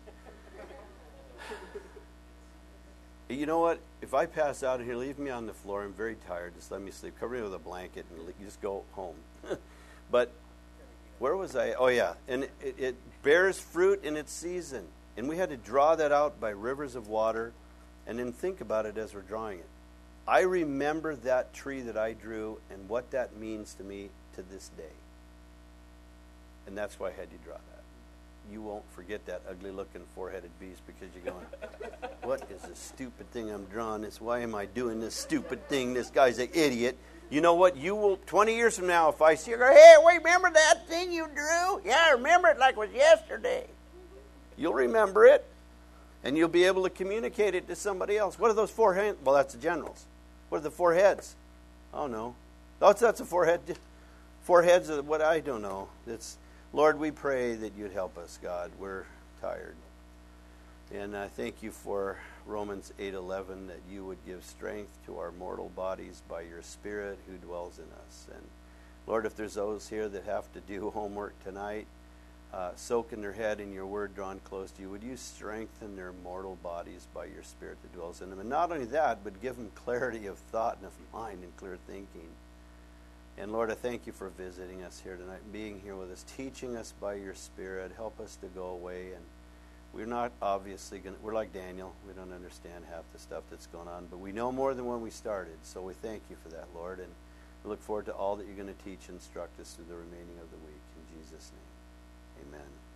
You know what? If I pass out in here, leave me on the floor. I'm very tired. Just let me sleep. Cover me with a blanket and le- just go home. But where was I? Oh, yeah. And it, it bears fruit in its season. And we had to draw that out by rivers of water and then think about it as we're drawing it. I remember that tree that I drew and what that means to me to this day. And that's why I had you draw that. You won't forget that ugly-looking four-headed beast because you're going, what is this stupid thing I'm drawing? This, why am I doing this stupid thing? This guy's an idiot. You know what? You will, twenty years from now, if I see you, go, hey, wait, remember that thing you drew? Yeah, I remember it like it was yesterday. You'll remember it, and you'll be able to communicate it to somebody else. What are those four heads? Well, that's the generals. What are the four heads? Oh, no. Oh, that's a forehead. Four heads of what I don't know. It's... Lord, we pray that you'd help us, God. We're tired. And I thank you for Romans eight eleven, that you would give strength to our mortal bodies by your Spirit who dwells in us. And Lord, if there's those here that have to do homework tonight, uh, soak in their head in your word drawn close to you, would you strengthen their mortal bodies by your Spirit that dwells in them? And not only that, but give them clarity of thought and of mind and clear thinking. And Lord, I thank you for visiting us here tonight, being here with us, teaching us by your Spirit. Help us to go away. And we're not obviously going to, we're like Daniel. We don't understand half the stuff that's going on, but we know more than when we started. So we thank you for that, Lord. And we look forward to all that you're going to teach and instruct us through the remaining of the week. In Jesus' name, amen.